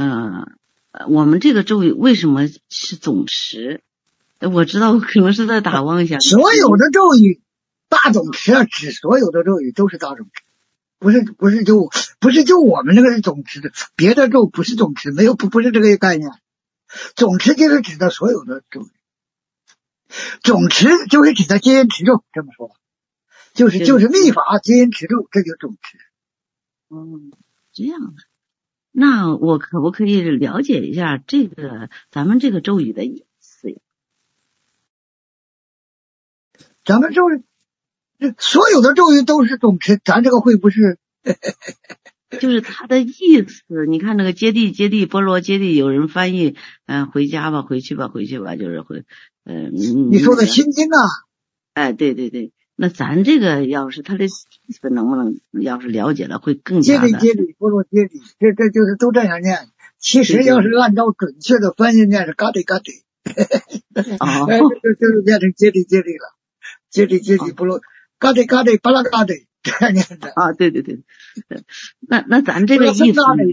咒语为什么是总持？我知道可能是在打妄想。 所有的咒语大总持指所有的咒语都是大总持，不是就我们这个是总持的，别的咒不是总持，没有不是这个概念。总持就是指的所有的咒语，总持就是指的接引持咒，这么说。就是密法接引持咒，这就总持。 这样的。那我可不可以了解一下咱们这个咒语的意思呀？ 咱们咒语所有的咒语都是总持，咱这个会不是？ 就是它的意思，你看那个接地波罗接地，有人翻译回家吧，回去吧，就是会你说的心经啊？ 对。那咱这个要是他的意思能不能要是了解了会更加的接地波罗接地，这就是都这样念。其实要是按照准确的翻译念是嘎得就是变成接地了，接地波罗嘎得巴拉嘎得这样念的对。那咱这个意思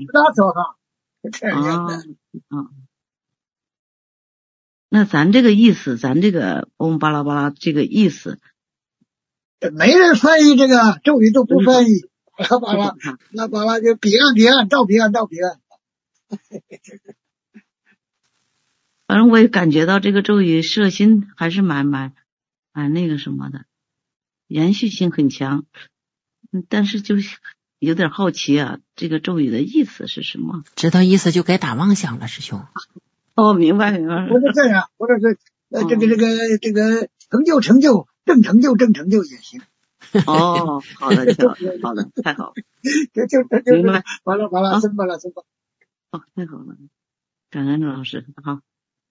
那咱这个意思，咱这个嗡巴拉巴拉这个意思。 没人翻译这个咒语都不翻译，巴拉就彼岸照彼岸。 反正我也感觉到这个咒语摄心还是蛮那个什么的，延续性很强。但是就是有点好奇啊，这个咒语的意思是什么？ 知道意思就该打妄想了，师兄。 哦，明白。 我说这样，或者是这个成就正成就也行。 哦，好的，好的，太好了。 就明白。 完了，真完了。 哦，太好了，感恩老师，好。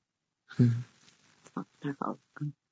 好，太好了。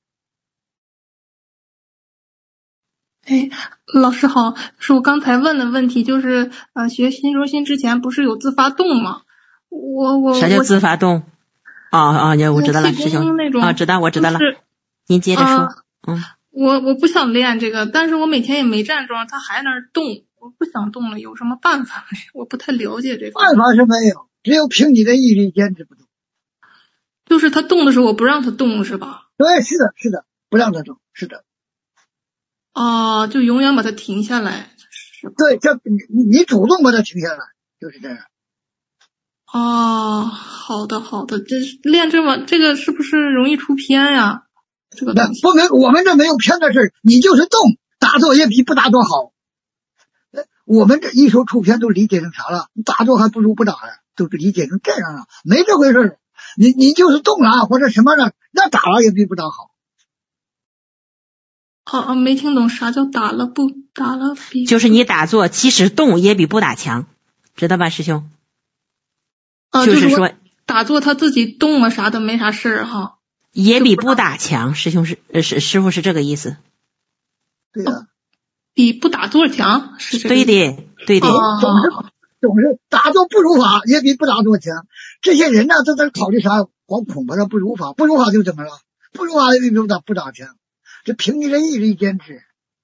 哎，老师好，是我刚才问的问题，就是学心中心之前不是有自发动吗？ 啥叫自发动？我知道了，师兄。我知道了。您接着说。 我不想练这个，但是我每天也没站桩，它还在那儿动，我不想动了，有什么办法没？我不太了解这个。 办法是没有，只有凭你的毅力坚持不动。 就是他动的时候，我不让他动是吧？ 对，是的，不让他动，是的。 就永远把它停下来。 对，这你主动把它停下来，就是这样。 好的，这练这个是不是容易出偏呀？这个不能，我们这没有偏的事，你就是动，打坐也比不打坐好。我们这一说出偏都理解成啥了？打坐还不如不打呀，都是理解成这样了，没这回事。你就是动了或者什么了，那打了也比不打好。 没听懂啥叫打了不打了比？ 就是你打坐，即使动也比不打强，知道吧，师兄？就是说打坐他自己动了啥的没啥事儿哈。 也比不打强，师兄师傅是这个意思。 对的。 比不打坐强是这个。 对的。 总是打坐不如法，也比不打坐强。这些人呢，都在考虑啥？光恐怕他不如法就怎么了？不如法也比不打强。这凭你的毅力坚持。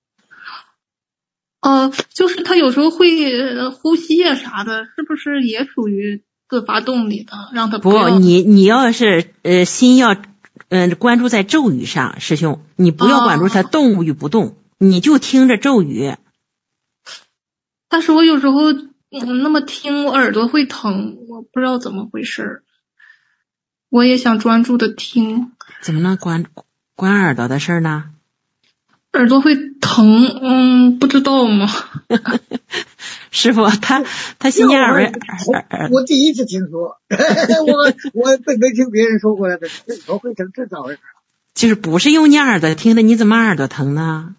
就是他有时候会呼吸啊啥的，是不是也属于自发动里的？让他不你要是心要关注在咒语上，师兄，你不要关注他动与不动，你就听着咒语。 但是我有时候那么听，我耳朵会疼，我不知道怎么回事。我也想专注的听。 怎么能关耳朵的事呢？ 耳朵会疼，不知道吗？ 师傅，他心眼耳， 我第一次听说，我没听别人说过来的，耳朵会疼，这咋回事？ 就是不是用你耳朵听的，你怎么耳朵疼呢？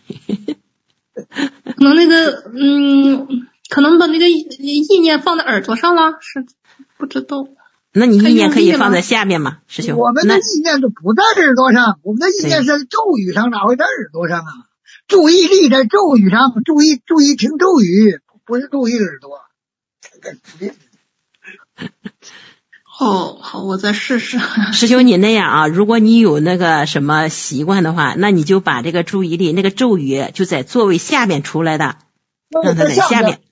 可能可能把那个意念放在耳朵上了，是不知道。 那你意念可以放在下面吗，师兄？ 我们的意念都不在耳朵上，我们的意念是在咒语上，哪会在耳朵上啊？注意力在咒语上，注意听咒语，不是注意耳朵。 好，我再试试。 师兄，你那样啊，如果你有那个什么习惯的话，那你就把这个注意力，那个咒语就在座位下面出来的，让它在下面。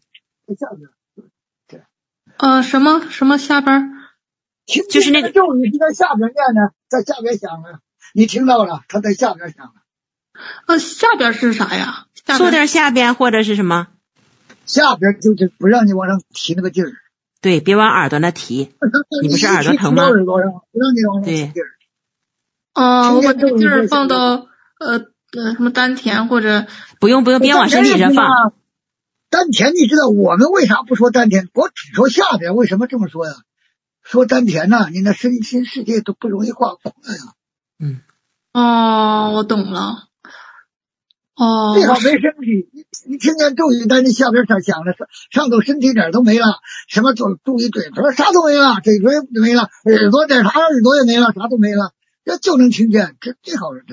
什么下边？ 就是那个咒语是在下边念的，在下边响了，你听到了，它在下边响了。 下边是啥呀？ 坐点下边或者是什么？ 下边就是不让你往上提那个劲儿。 对，别往耳朵那提。你不是耳朵疼吗？ 耳朵上，不让你往上提劲儿。 我把这个劲儿放到什么丹田或者不用，别往身体上放。 丹田，你知道我们为啥不说丹田？我只说下边，为什么这么说呀？说丹田呢，你那身心世界都不容易挂空了呀。 我懂了。 最好没身体，你听见咒语在你下边响了，上头身体哪儿都没了，什么注意嘴唇啥都没了，嘴唇也没了，耳朵点啥耳朵也没了，啥都没了，这就能听见，这最好是这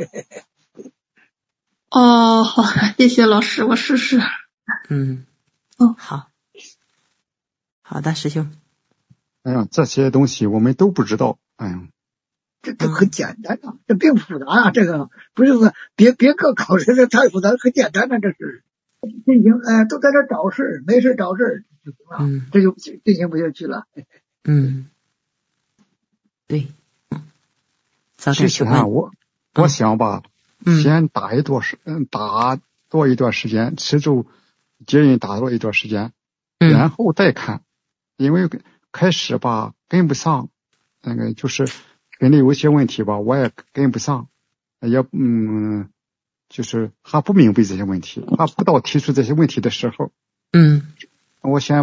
样。好，谢谢老师，我试试。 好的，师兄。 哎呀，这些东西我们都不知道。哎呀， 这都很简单啊，这并不复杂啊，这个不是说别个考试这太复杂，很简单的这是进行都在这找事，没事找事就行了，这就进行不下去了。 对，早点习惯。 我想吧，先打坐一段时间，持咒接引打坐一段时间，然后再看，因为开始吧跟不上， 那个就是跟你有些问题吧，我也跟不上，也就是还不明白这些问题，还不到提出这些问题的时候。我先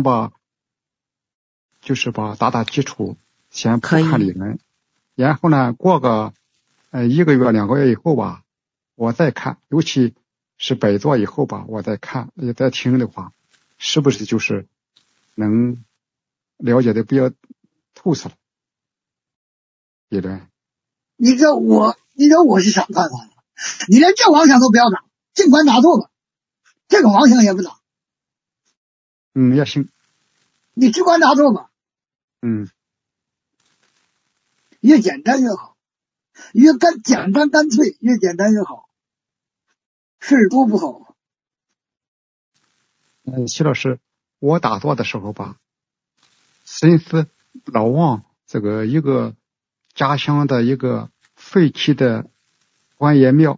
就是打基础，先不看理论，然后呢，过个1个月2个月以后吧，我再看，尤其是摆座以后吧，我再看也再听的话，是不是就是能了解的比较透彻了？理论， 你知道我是啥看法？你连这妄想都不要打，尽管打错吧，这个妄想也不打。 也行。 你只管打错吧。越简单越好，越简单干脆，越简单越好。事儿多不好。 徐老师，我打坐的时候吧，心思老往这个一个家乡的一个废弃的关帝庙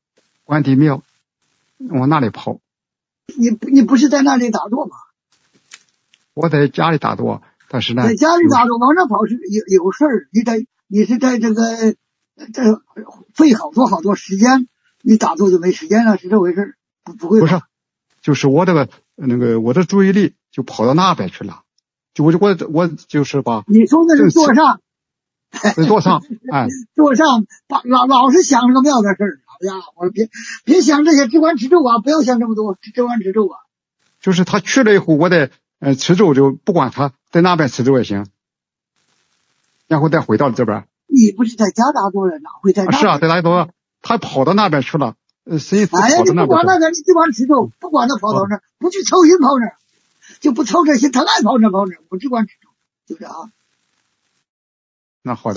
往那里跑。 你不是在那里打坐吗？ 我在家里打坐，但是呢， 在家里打坐往那跑是有事儿，你是在这费好多时间，你打坐就没时间了，是这回事？不会吧？ 不是，就是我的注意力就跑到那边去了，就我就是把。 你说的是坐上， 坐上， 坐上，老是想这个庙的事儿。哎呀，我别想这些，只管持咒啊，不要想这么多，只管持咒啊。 就是他去了以后，我得持咒，就不管他在那边持咒也行，然后再回到这边。 你不是在家打坐了，哪会在那边？ 是啊，在打坐，他跑到那边去了，谁跑到那边？ 你不管那个，你只管持咒，不管他跑到那儿，不去凑心跑那儿，就不凑这些，他爱跑那跑那，我只管持咒，就是啊。 那好的。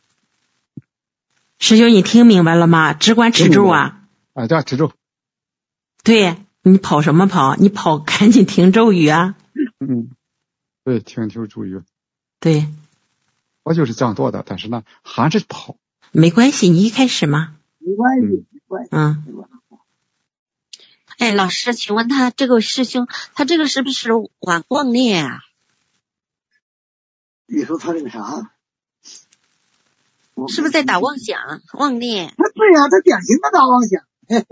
师兄，你听明白了吗？只管持咒啊！ 对，持咒。 对，你跑什么跑？你跑赶紧听咒语啊！ 对，听咒语。 对， 我就是这样做的，但是呢，还是跑。 没关系，你一开始嘛。 没关系。 老师，请问他这个师兄，他这个是不是妄念啊？ 你说他这个啥？ 是不是在打妄想、妄念？ 对呀，他典型的打妄想。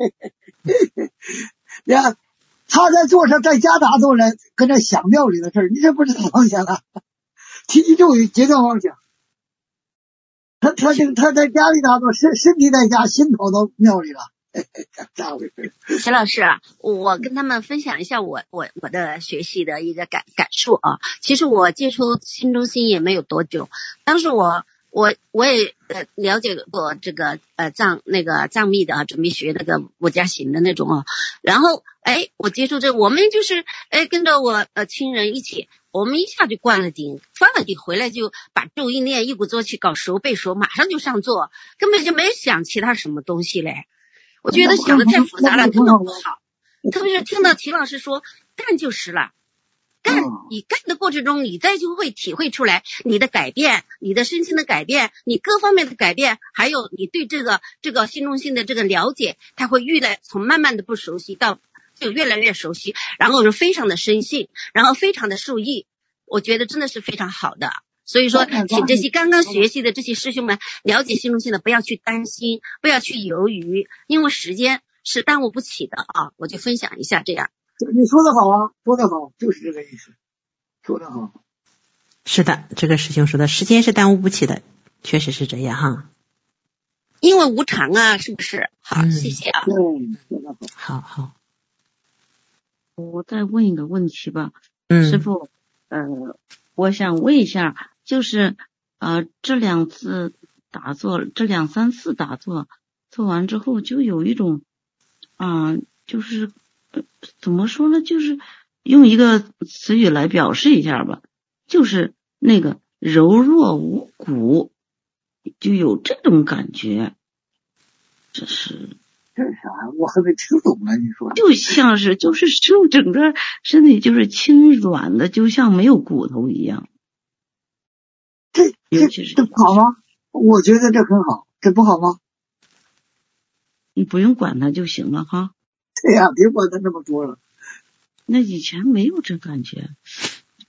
呀，他在坐上，在家打坐呢，跟着想庙里的事儿，你这不是打妄想啊？提起咒语，截断妄想。他在家里打坐，身体在家，心跑到庙里了。咋回事？ 徐老师，我跟他们分享一下我的学习的一个感受啊。其实我接触新中心也没有多久，当时我也了解过这个藏密的啊，准备学那个我家行的那种啊。然后我接触我们就是跟着我亲人一起，我们一下就灌了顶回来，就把咒一念，一鼓作气搞熟背熟，马上就上座，根本就没想其他什么东西嘞。我觉得想的太复杂了，根本不好。特别是听到齐老师说干就是了。你干的过程中，你再就会体会出来你的改变，你的身心的改变，你各方面的改变，还有你对这个新中心的这个了解，它会从慢慢的不熟悉到就越来越熟悉，然后是非常的深信，然后非常的受益，我觉得真的是非常好的。所以说，请这些刚刚学习的这些师兄们了解新中心的，不要去担心，不要去犹豫，因为时间是耽误不起的啊！我就分享一下这样。 你说的好啊，说的好，就是这个意思，说的好。 是的，这个师兄说的，时间是耽误不起的，确实是这样哈。 因为无常啊，是不是？好，谢谢啊。 好。 我再问一个问题吧，师父，我想问一下，就是这2次打坐，这2、3次打坐做完之后，就有一种就是怎么说呢？就是用一个词语来表示一下吧，就是那个柔弱无骨，就有这种感觉。这是啥？我还没听懂呢。你说就像是就是整个身体就是轻软的，就像没有骨头一样。 这不好吗？我觉得这很好，这不好吗？ 你不用管它就行了哈。 对呀，别管它那么多了。 那以前没有这感觉，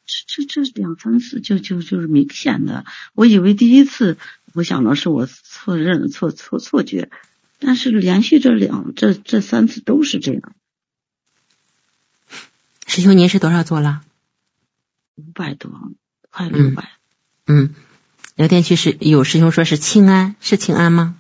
这2-3次就是明显的，我以为第一次我想到是我错觉，但是连续这3次都是这样。 师兄您是多少座了 ？500多，快600。 聊天区是有师兄说是清安，是清安吗？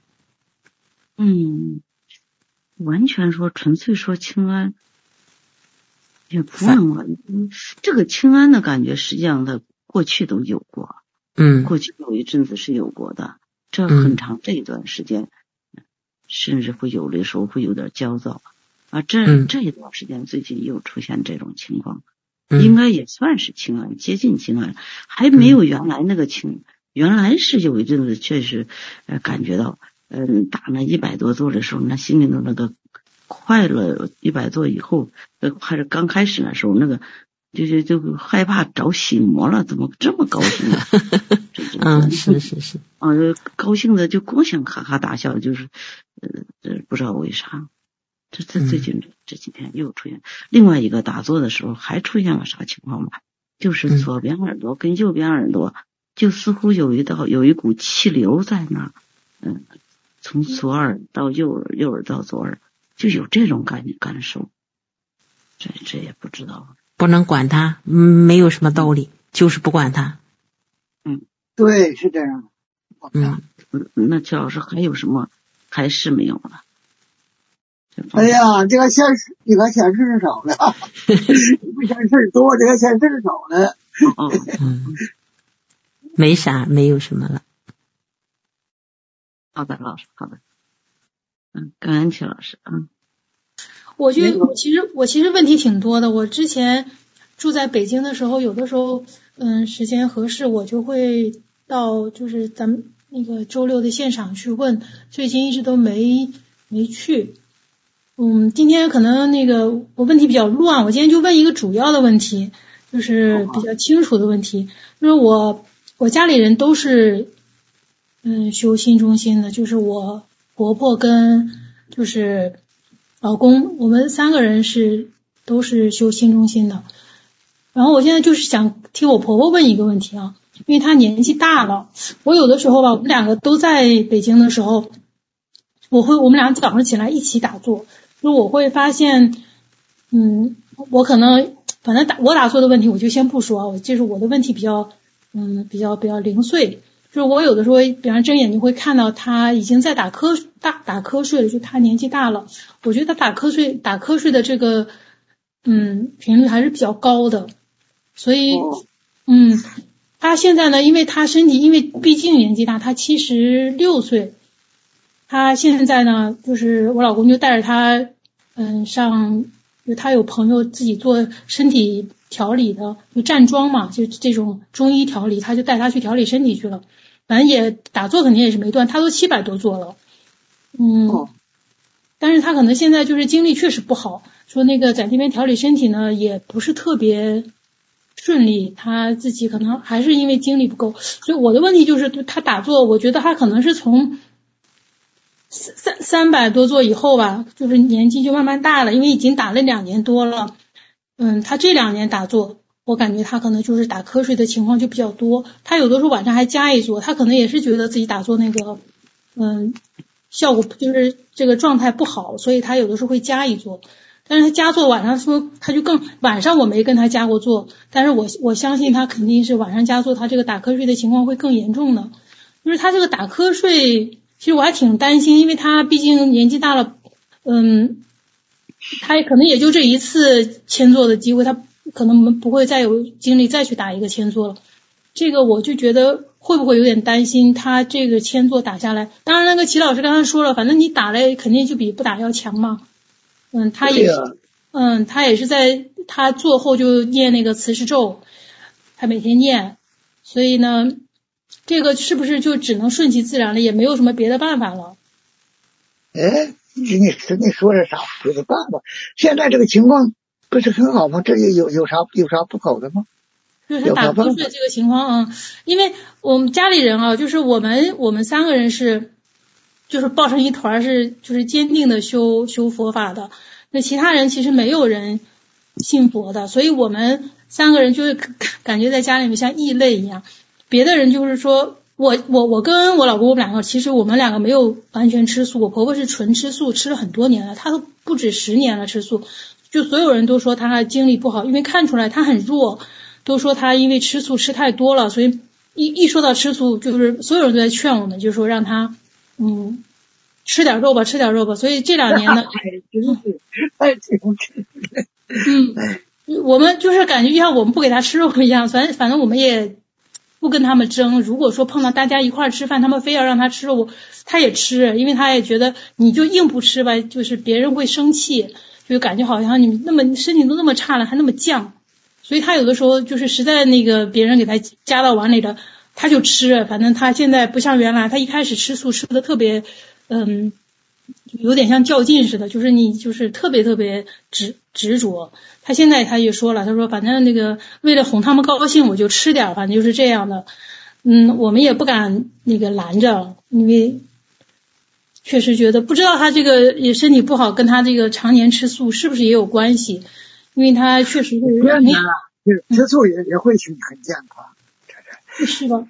完全说纯粹说清安也不能了。这个清安的感觉实际上它过去都有过，过去有一阵子是有过的，这很长这一段时间，甚至会有的时候会有点焦躁啊。这一段时间最近又出现这种情况，应该也算是清安，接近清安，还没有原来那个清。原来是有一阵子确实感觉到打那100多座的时候，那心里的那个快乐，100座以后还是刚开始的时候，那个就害怕着心魔了，怎么这么高兴啊？ 是高兴的就光想哈哈大笑，就是不知道为啥。这最近这几天又出现另外一个打坐的时候，还出现了啥情况吧？就是左边耳朵跟右边耳朵就似乎有一股气流在那，从左耳到右耳，右耳到左耳，就有这种感受。这也不知道， 不能管它，没有什么道理，就是不管它。 对，是这样。 那邱老师还有什么开示没有了？ 哎呀，这个显示你看显示是少了，不显示多，这个显示是少了。 没啥，没有什么了。 好的，老师，好的。感恩邱老师。 我觉得我其实问题挺多的。我之前住在北京的时候，有的时候时间合适，我就会到就是咱们那个周六的现场去问，最近一直都没去。今天可能那个我问题比较乱，我今天就问一个主要的问题，就是比较清楚的问题。就是我家里人都是修心中心的，就是我婆婆跟就是老公，我们3个人都是修心中心的。然后我现在就是想听我婆婆问一个问题啊，因为她年纪大了，我有的时候吧，我们2个都在北京的时候，我们俩早上起来一起打坐，就我会发现我可能反正我打坐的问题我就先不说，就是我的问题比较零碎，就是我有的时候比方睁眼睛会看到他已经在打瞌睡了，就他年纪大了，我觉得他打瞌睡的这个频率还是比较高的，所以他现在呢，因为他身体因为毕竟年纪大，他76岁，他现在呢就是我老公就带着他上，就他有朋友自己做身体调理的，就站桩嘛，就这种中医调理，他就带他去调理身体去了。反正也打坐肯定也是没断，他都700多座了。但是他可能现在就是精力确实不好，说那个在那边调理身体呢也不是特别顺利，他自己可能还是因为精力不够。所以我的问题就是他打坐，我觉得他可能是从300多座以后吧，就是年纪就慢慢大了，因为已经打了2年多了。他这2年打坐，我感觉他可能就是打瞌睡的情况就比较多。他有的时候晚上还加一座，他可能也是觉得自己打坐那个效果就是这个状态不好，所以他有的时候会加一座。但是他加座晚上说他就更晚上我没跟他加过座，但是我相信他肯定是晚上加座，他这个打瞌睡的情况会更严重的。就是他这个打瞌睡其实我还挺担心，因为他毕竟年纪大了，他可能也就这一次签座的机会，他可能不会再有精力再去打一个签座了。这个我就觉得会不会有点担心他这个签座打下来。当然那个齐老师刚才说了，反正你打了肯定就比不打要强嘛。他也是在他做后就念那个慈氏咒，他每天念，所以呢这个是不是就只能顺其自然了，也没有什么别的办法了？ 你说的啥别的办法？现在这个情况不是很好吗？这有啥不好的吗？ 就是他打瞌睡这个情况因为我们家里人就是我们3个人就是抱成一团，就是坚定的修佛法的。那其他人其实没有人信佛的，所以我们 3个人就是感觉在家里面像异类一样。别的人就是说我跟我老公我们2个，其实我们2个没有完全吃素，我婆婆是纯吃素，吃了很多年了，她都不止10年了吃素。就所有人都说她精力不好，因为看出来她很弱，都说她因为吃素吃太多了，所以一说到吃素，就是所有人都在劝我们，就是说让她吃点肉吧，吃点肉吧。所以这2年呢，我们就是感觉就像我们不给她吃肉一样，反正我们也不跟他们争。如果说碰到大家一块吃饭，他们非要让他吃肉，他也吃，因为他也觉得你就硬不吃吧，就是别人会生气，就感觉好像你那么身体都那么差了还那么犟，所以他有的时候就是实在那个别人给他夹到碗里的他就吃。反正他现在不像原来，他一开始吃素吃的特别有点像较劲似的，就是你就是特别执着。他现在他也说了，他说反正那个为了哄他们高兴我就吃点，反正就是这样的。我们也不敢那个拦着，因为确实觉得不知道他这个也身体不好跟他这个常年吃素是不是也有关系，因为他确实是吃素也会很健康， 是吧？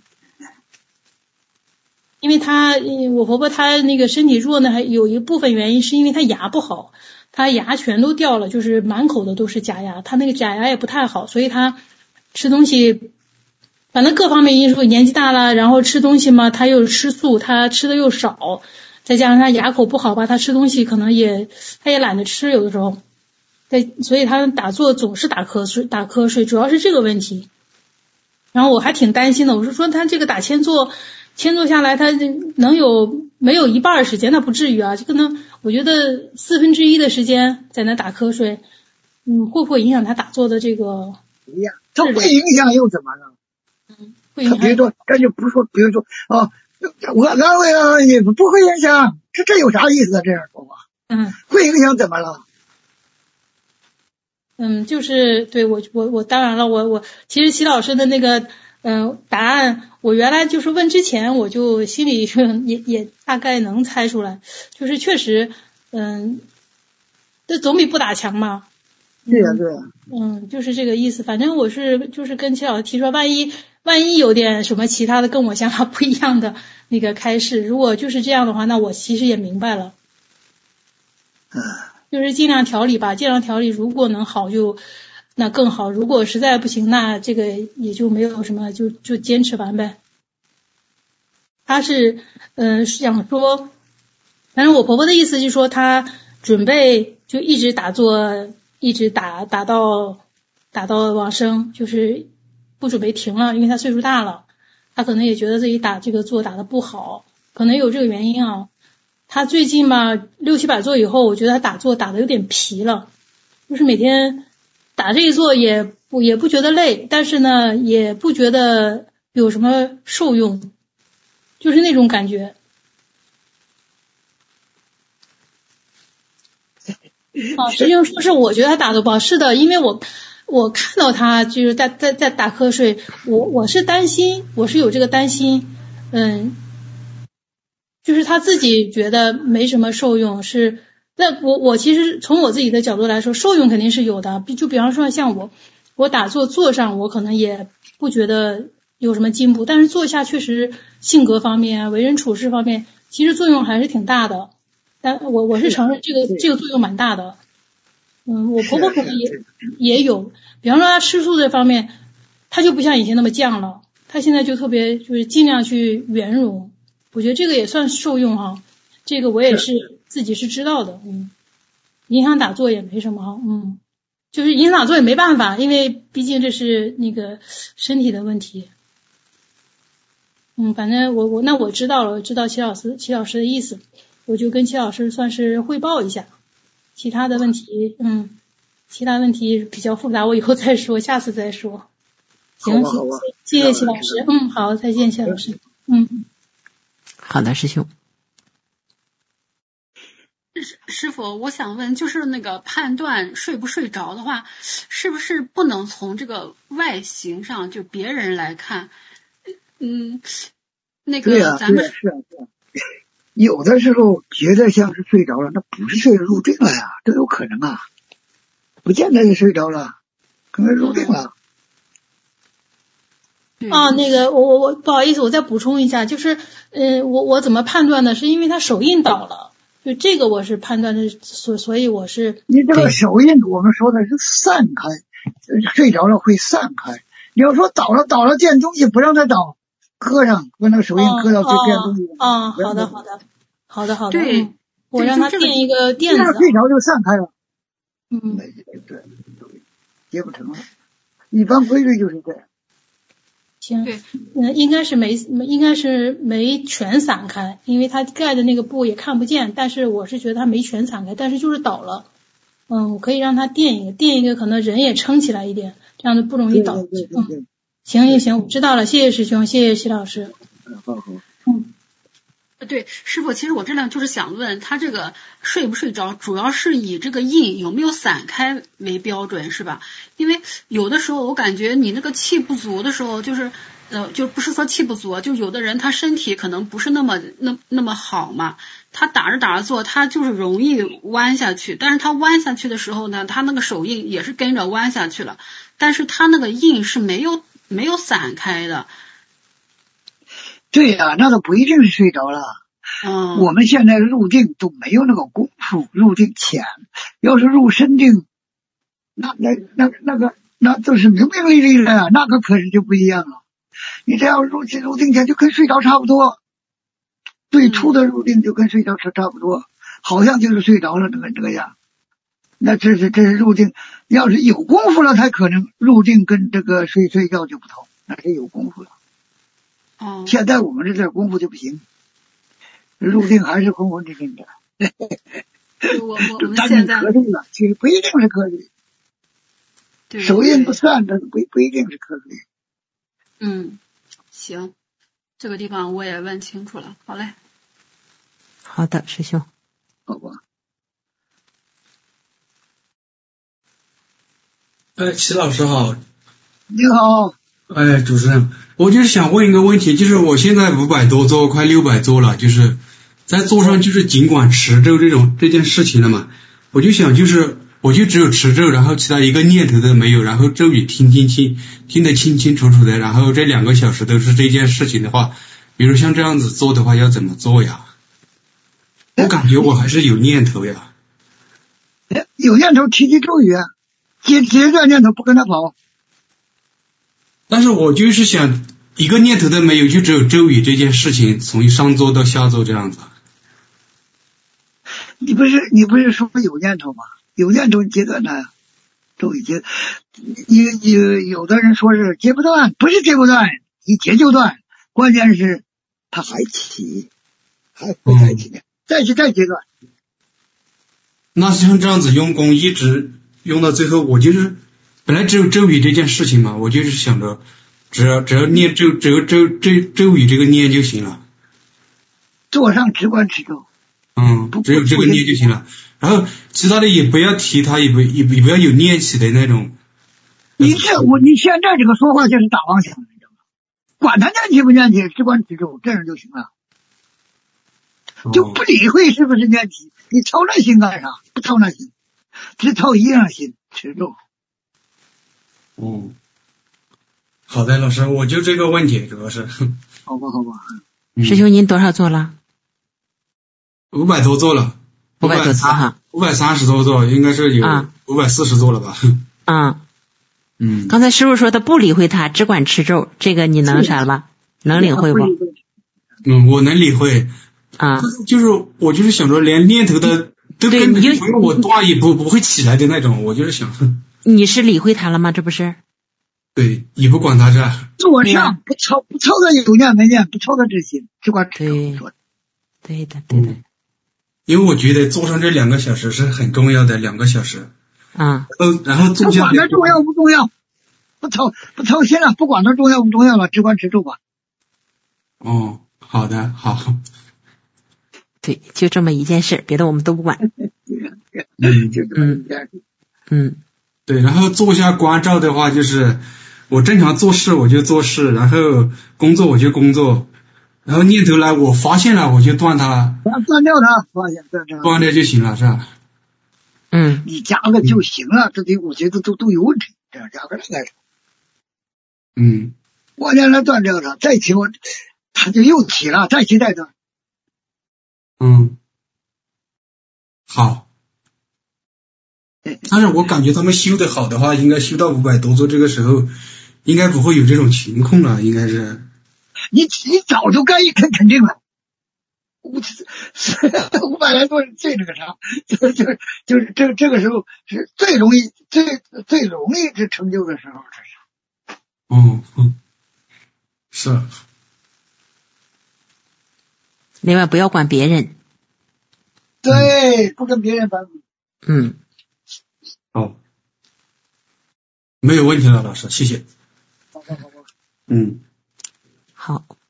因为我婆婆她那个身体弱呢，还有一部分原因是因为她牙不好，她牙全都掉了，就是满口的都是假牙，她那个假牙也不太好，所以她吃东西反正各方面因素，年纪大了，然后吃东西嘛她又吃素，她吃的又少，再加上她牙口不好吧，她吃东西可能她也懒得吃，有的时候所以她打坐总是打瞌睡，主要是这个问题。然后我还挺担心的，我是说她这个打千坐下来，他没有一半时间，那不至于啊，就可能我觉得1/4的时间在那打瞌睡，会不会影响他打坐的这个？ 他会影响又怎么了？ 会影响。 比如说，咱就不说，比如说我安慰安慰你，不会影响，这有啥意思啊？这样说话，会影响怎么了？ 就是对我当然了，我其实齐老师的那个答案，我原来就是问之前，我就心里也大概能猜出来，就是确实，这总比不打强嘛。 对呀对呀。 就是这个意思。反正我就是跟齐老师提说，万一有点什么其他的跟我想法不一样的那个开示，如果就是这样的话，那我其实也明白了。就是尽量调理吧，如果能好那更好，如果实在不行，那这个也就没有什么，就坚持完呗。他是想说，反正我婆婆的意思就是说，她准备就一直打坐，一直打到往生，就是不准备停了，因为她岁数大了，她可能也觉得自己打这个坐打得不好，可能有这个原因啊。她最近嘛6、7百坐以后，我觉得她打坐打得有点疲了，就是每天打这一坐也不觉得累，但是呢也不觉得有什么受用，就是那种感觉。实际上说是我觉得他打得不好，是的，因为我看到他就是在打瞌睡，我是担心，我是有这个担心，就是他自己觉得没什么受用，是那我其实从我自己的角度来说，受用肯定是有的，就比方说像我打坐上，我可能也不觉得有什么进步，但是坐下确实性格方面、为人处事方面，其实作用还是挺大的。但我是承认这个作用蛮大的。我婆婆可能也有，比方说她吃素这方面，她就不像以前那么犟了，她现在就特别就是尽量去圆融。我觉得这个也算受用哈，这个我也是自己是知道的，影响打坐也没什么，就是影响打坐也没办法，因为毕竟这是那个身体的问题。反正我知道了，我知道齐老师的意思，我就跟齐老师算是汇报一下，其他的问题比较复杂，我以后再说，下次再说。行，谢谢齐老师，好，再见，齐老师， 好的，师兄。 师傅，我想问，就是那个判断睡不睡着的话，是不是不能从这个外形上就别人来看？那个咱们是啊，有的时候觉得像是睡着了，那不是睡入定了呀，都有可能啊，不见得是睡着了， 可能入定了。 那个我不好意思，我再补充一下，就是我怎么判断的？是因为他手印倒了，就这个我是判断的，所以我是你这个手印，我们说的是散开，睡着了会散开。你要说倒了垫东西不让他倒，搁上，把那个手印搁到最垫东西。 好的。 对， 我让他垫一个垫子。 这样睡着就散开了。对，接不成了。一般规律就是这样。 行，应该是没全散开，因为他盖的那个布也看不见，但是我是觉得他没全散开，但是就是倒了。我可以让他垫一个，可能人也撑起来一点，这样的不容易倒。行，我知道了，谢谢师兄，谢谢徐老师。 好。 对，师傅，其实我这样就是想问他这个睡不睡着，主要是以这个印有没有散开为标准，是吧？因为有的时候我感觉你那个气不足的时候，就是就不是说气不足，就有的人他身体可能不是那么好嘛，他打着坐，他就是容易弯下去，但是他弯下去的时候呢，他那个手印也是跟着弯下去了，但是他那个印是没有散开的。 对呀，那个不一定是睡着了。我们现在入定都没有那个功夫，入定浅。要是入深定，那都是明明历的，那个可是就不一样了。你这样入定前就跟睡着差不多，最初的入定就跟睡着差不多，好像就是睡着了这个样。那这是入定，要是有功夫了才可能入定跟这个睡觉就不同，那是有功夫了。现在我们这点功夫就不行，入定还是昏昏沉沉的。 我们现在瞌睡了，其实不一定是瞌睡。手印不散的不一定是瞌睡。 行，这个地方我也问清楚了。好嘞。 好的，师兄。 好吧。 齐老师好。 你好。 主持人，我就是想问一个问题，就是我现在500多周，快600周了，就是在桌上就是尽管持咒这件事情了嘛，我就想我就只有持咒，然后其他一个念头都没有，然后咒语听得清清楚楚的，然后这2个小时都是这件事情的话，比如像这样子做的话要怎么做呀？我感觉我还是有念头呀。 有念头提咒语，接着念头不跟他跑。 但是我就是想一个念头都没有，就只有咒语这件事情，从上周到下周这样子。 你不是说有念头吗？有念头你接断它，咒语接。有的人说是接不断，不是接不断，一接就断，关键是它还起，还会再起，再接断。 那像这样子用功一直用到最后，我就是本来只有咒语这件事情嘛，我就是想着只要念咒语这个念就行了， 坐上直观持咒， 只有这个念就行了，然后其他的也不要提它，也不要有念起的那种。 你现在这个说话就是打妄想，你知道吗？管他念起不念起，直观持咒这样就行了，就不理会是不是念起，你操那心干啥？不操那心，只操一样心持咒。 好的，老师，我就这个问题主要是。 好吧。 师兄，您多少做了 ？500多做了。 500多做哈。 530多做，应该是有540做了吧？ 刚才师傅说的不理会他，只管持咒，这个你能啥了吧？能领会不？ 我能理会。我就是想说，连念头的都跟我断也不会起来的那种，我就是想。 你是理会他了吗？这不是？ 对，也不管他这。 坐上不操他有念没念，不操他这心，只管持咒。 对的。 因为我觉得坐上这2个小时是很重要的2个小时。然后坐下。 不管它重要不重要，不操心了，不管它重要不重要了，只管持咒吧。 好的，好。 对，就这么一件事，别的我们都不管。 对，然后坐下关照的话，就是我正常做事我就做事，然后工作我就工作，然后念头来我发现了我就断它， 断掉它， 断掉就行了，是吧？ 你加个就行了，这我觉得都有问题。 这样压根来着。 我原来断掉了，再提他就又提了，再提再断。 好。但是我感觉他们修得好的话，应该修到500多座，这个时候应该不会有这种情况了，应该是。 你早就该肯定了。500来座最那个啥，就是这个时候是最容易这成就的时候，这是。是。 另外不要管别人。 对，不跟别人反比。 好，没有问题了，老师，谢谢。 好。 好。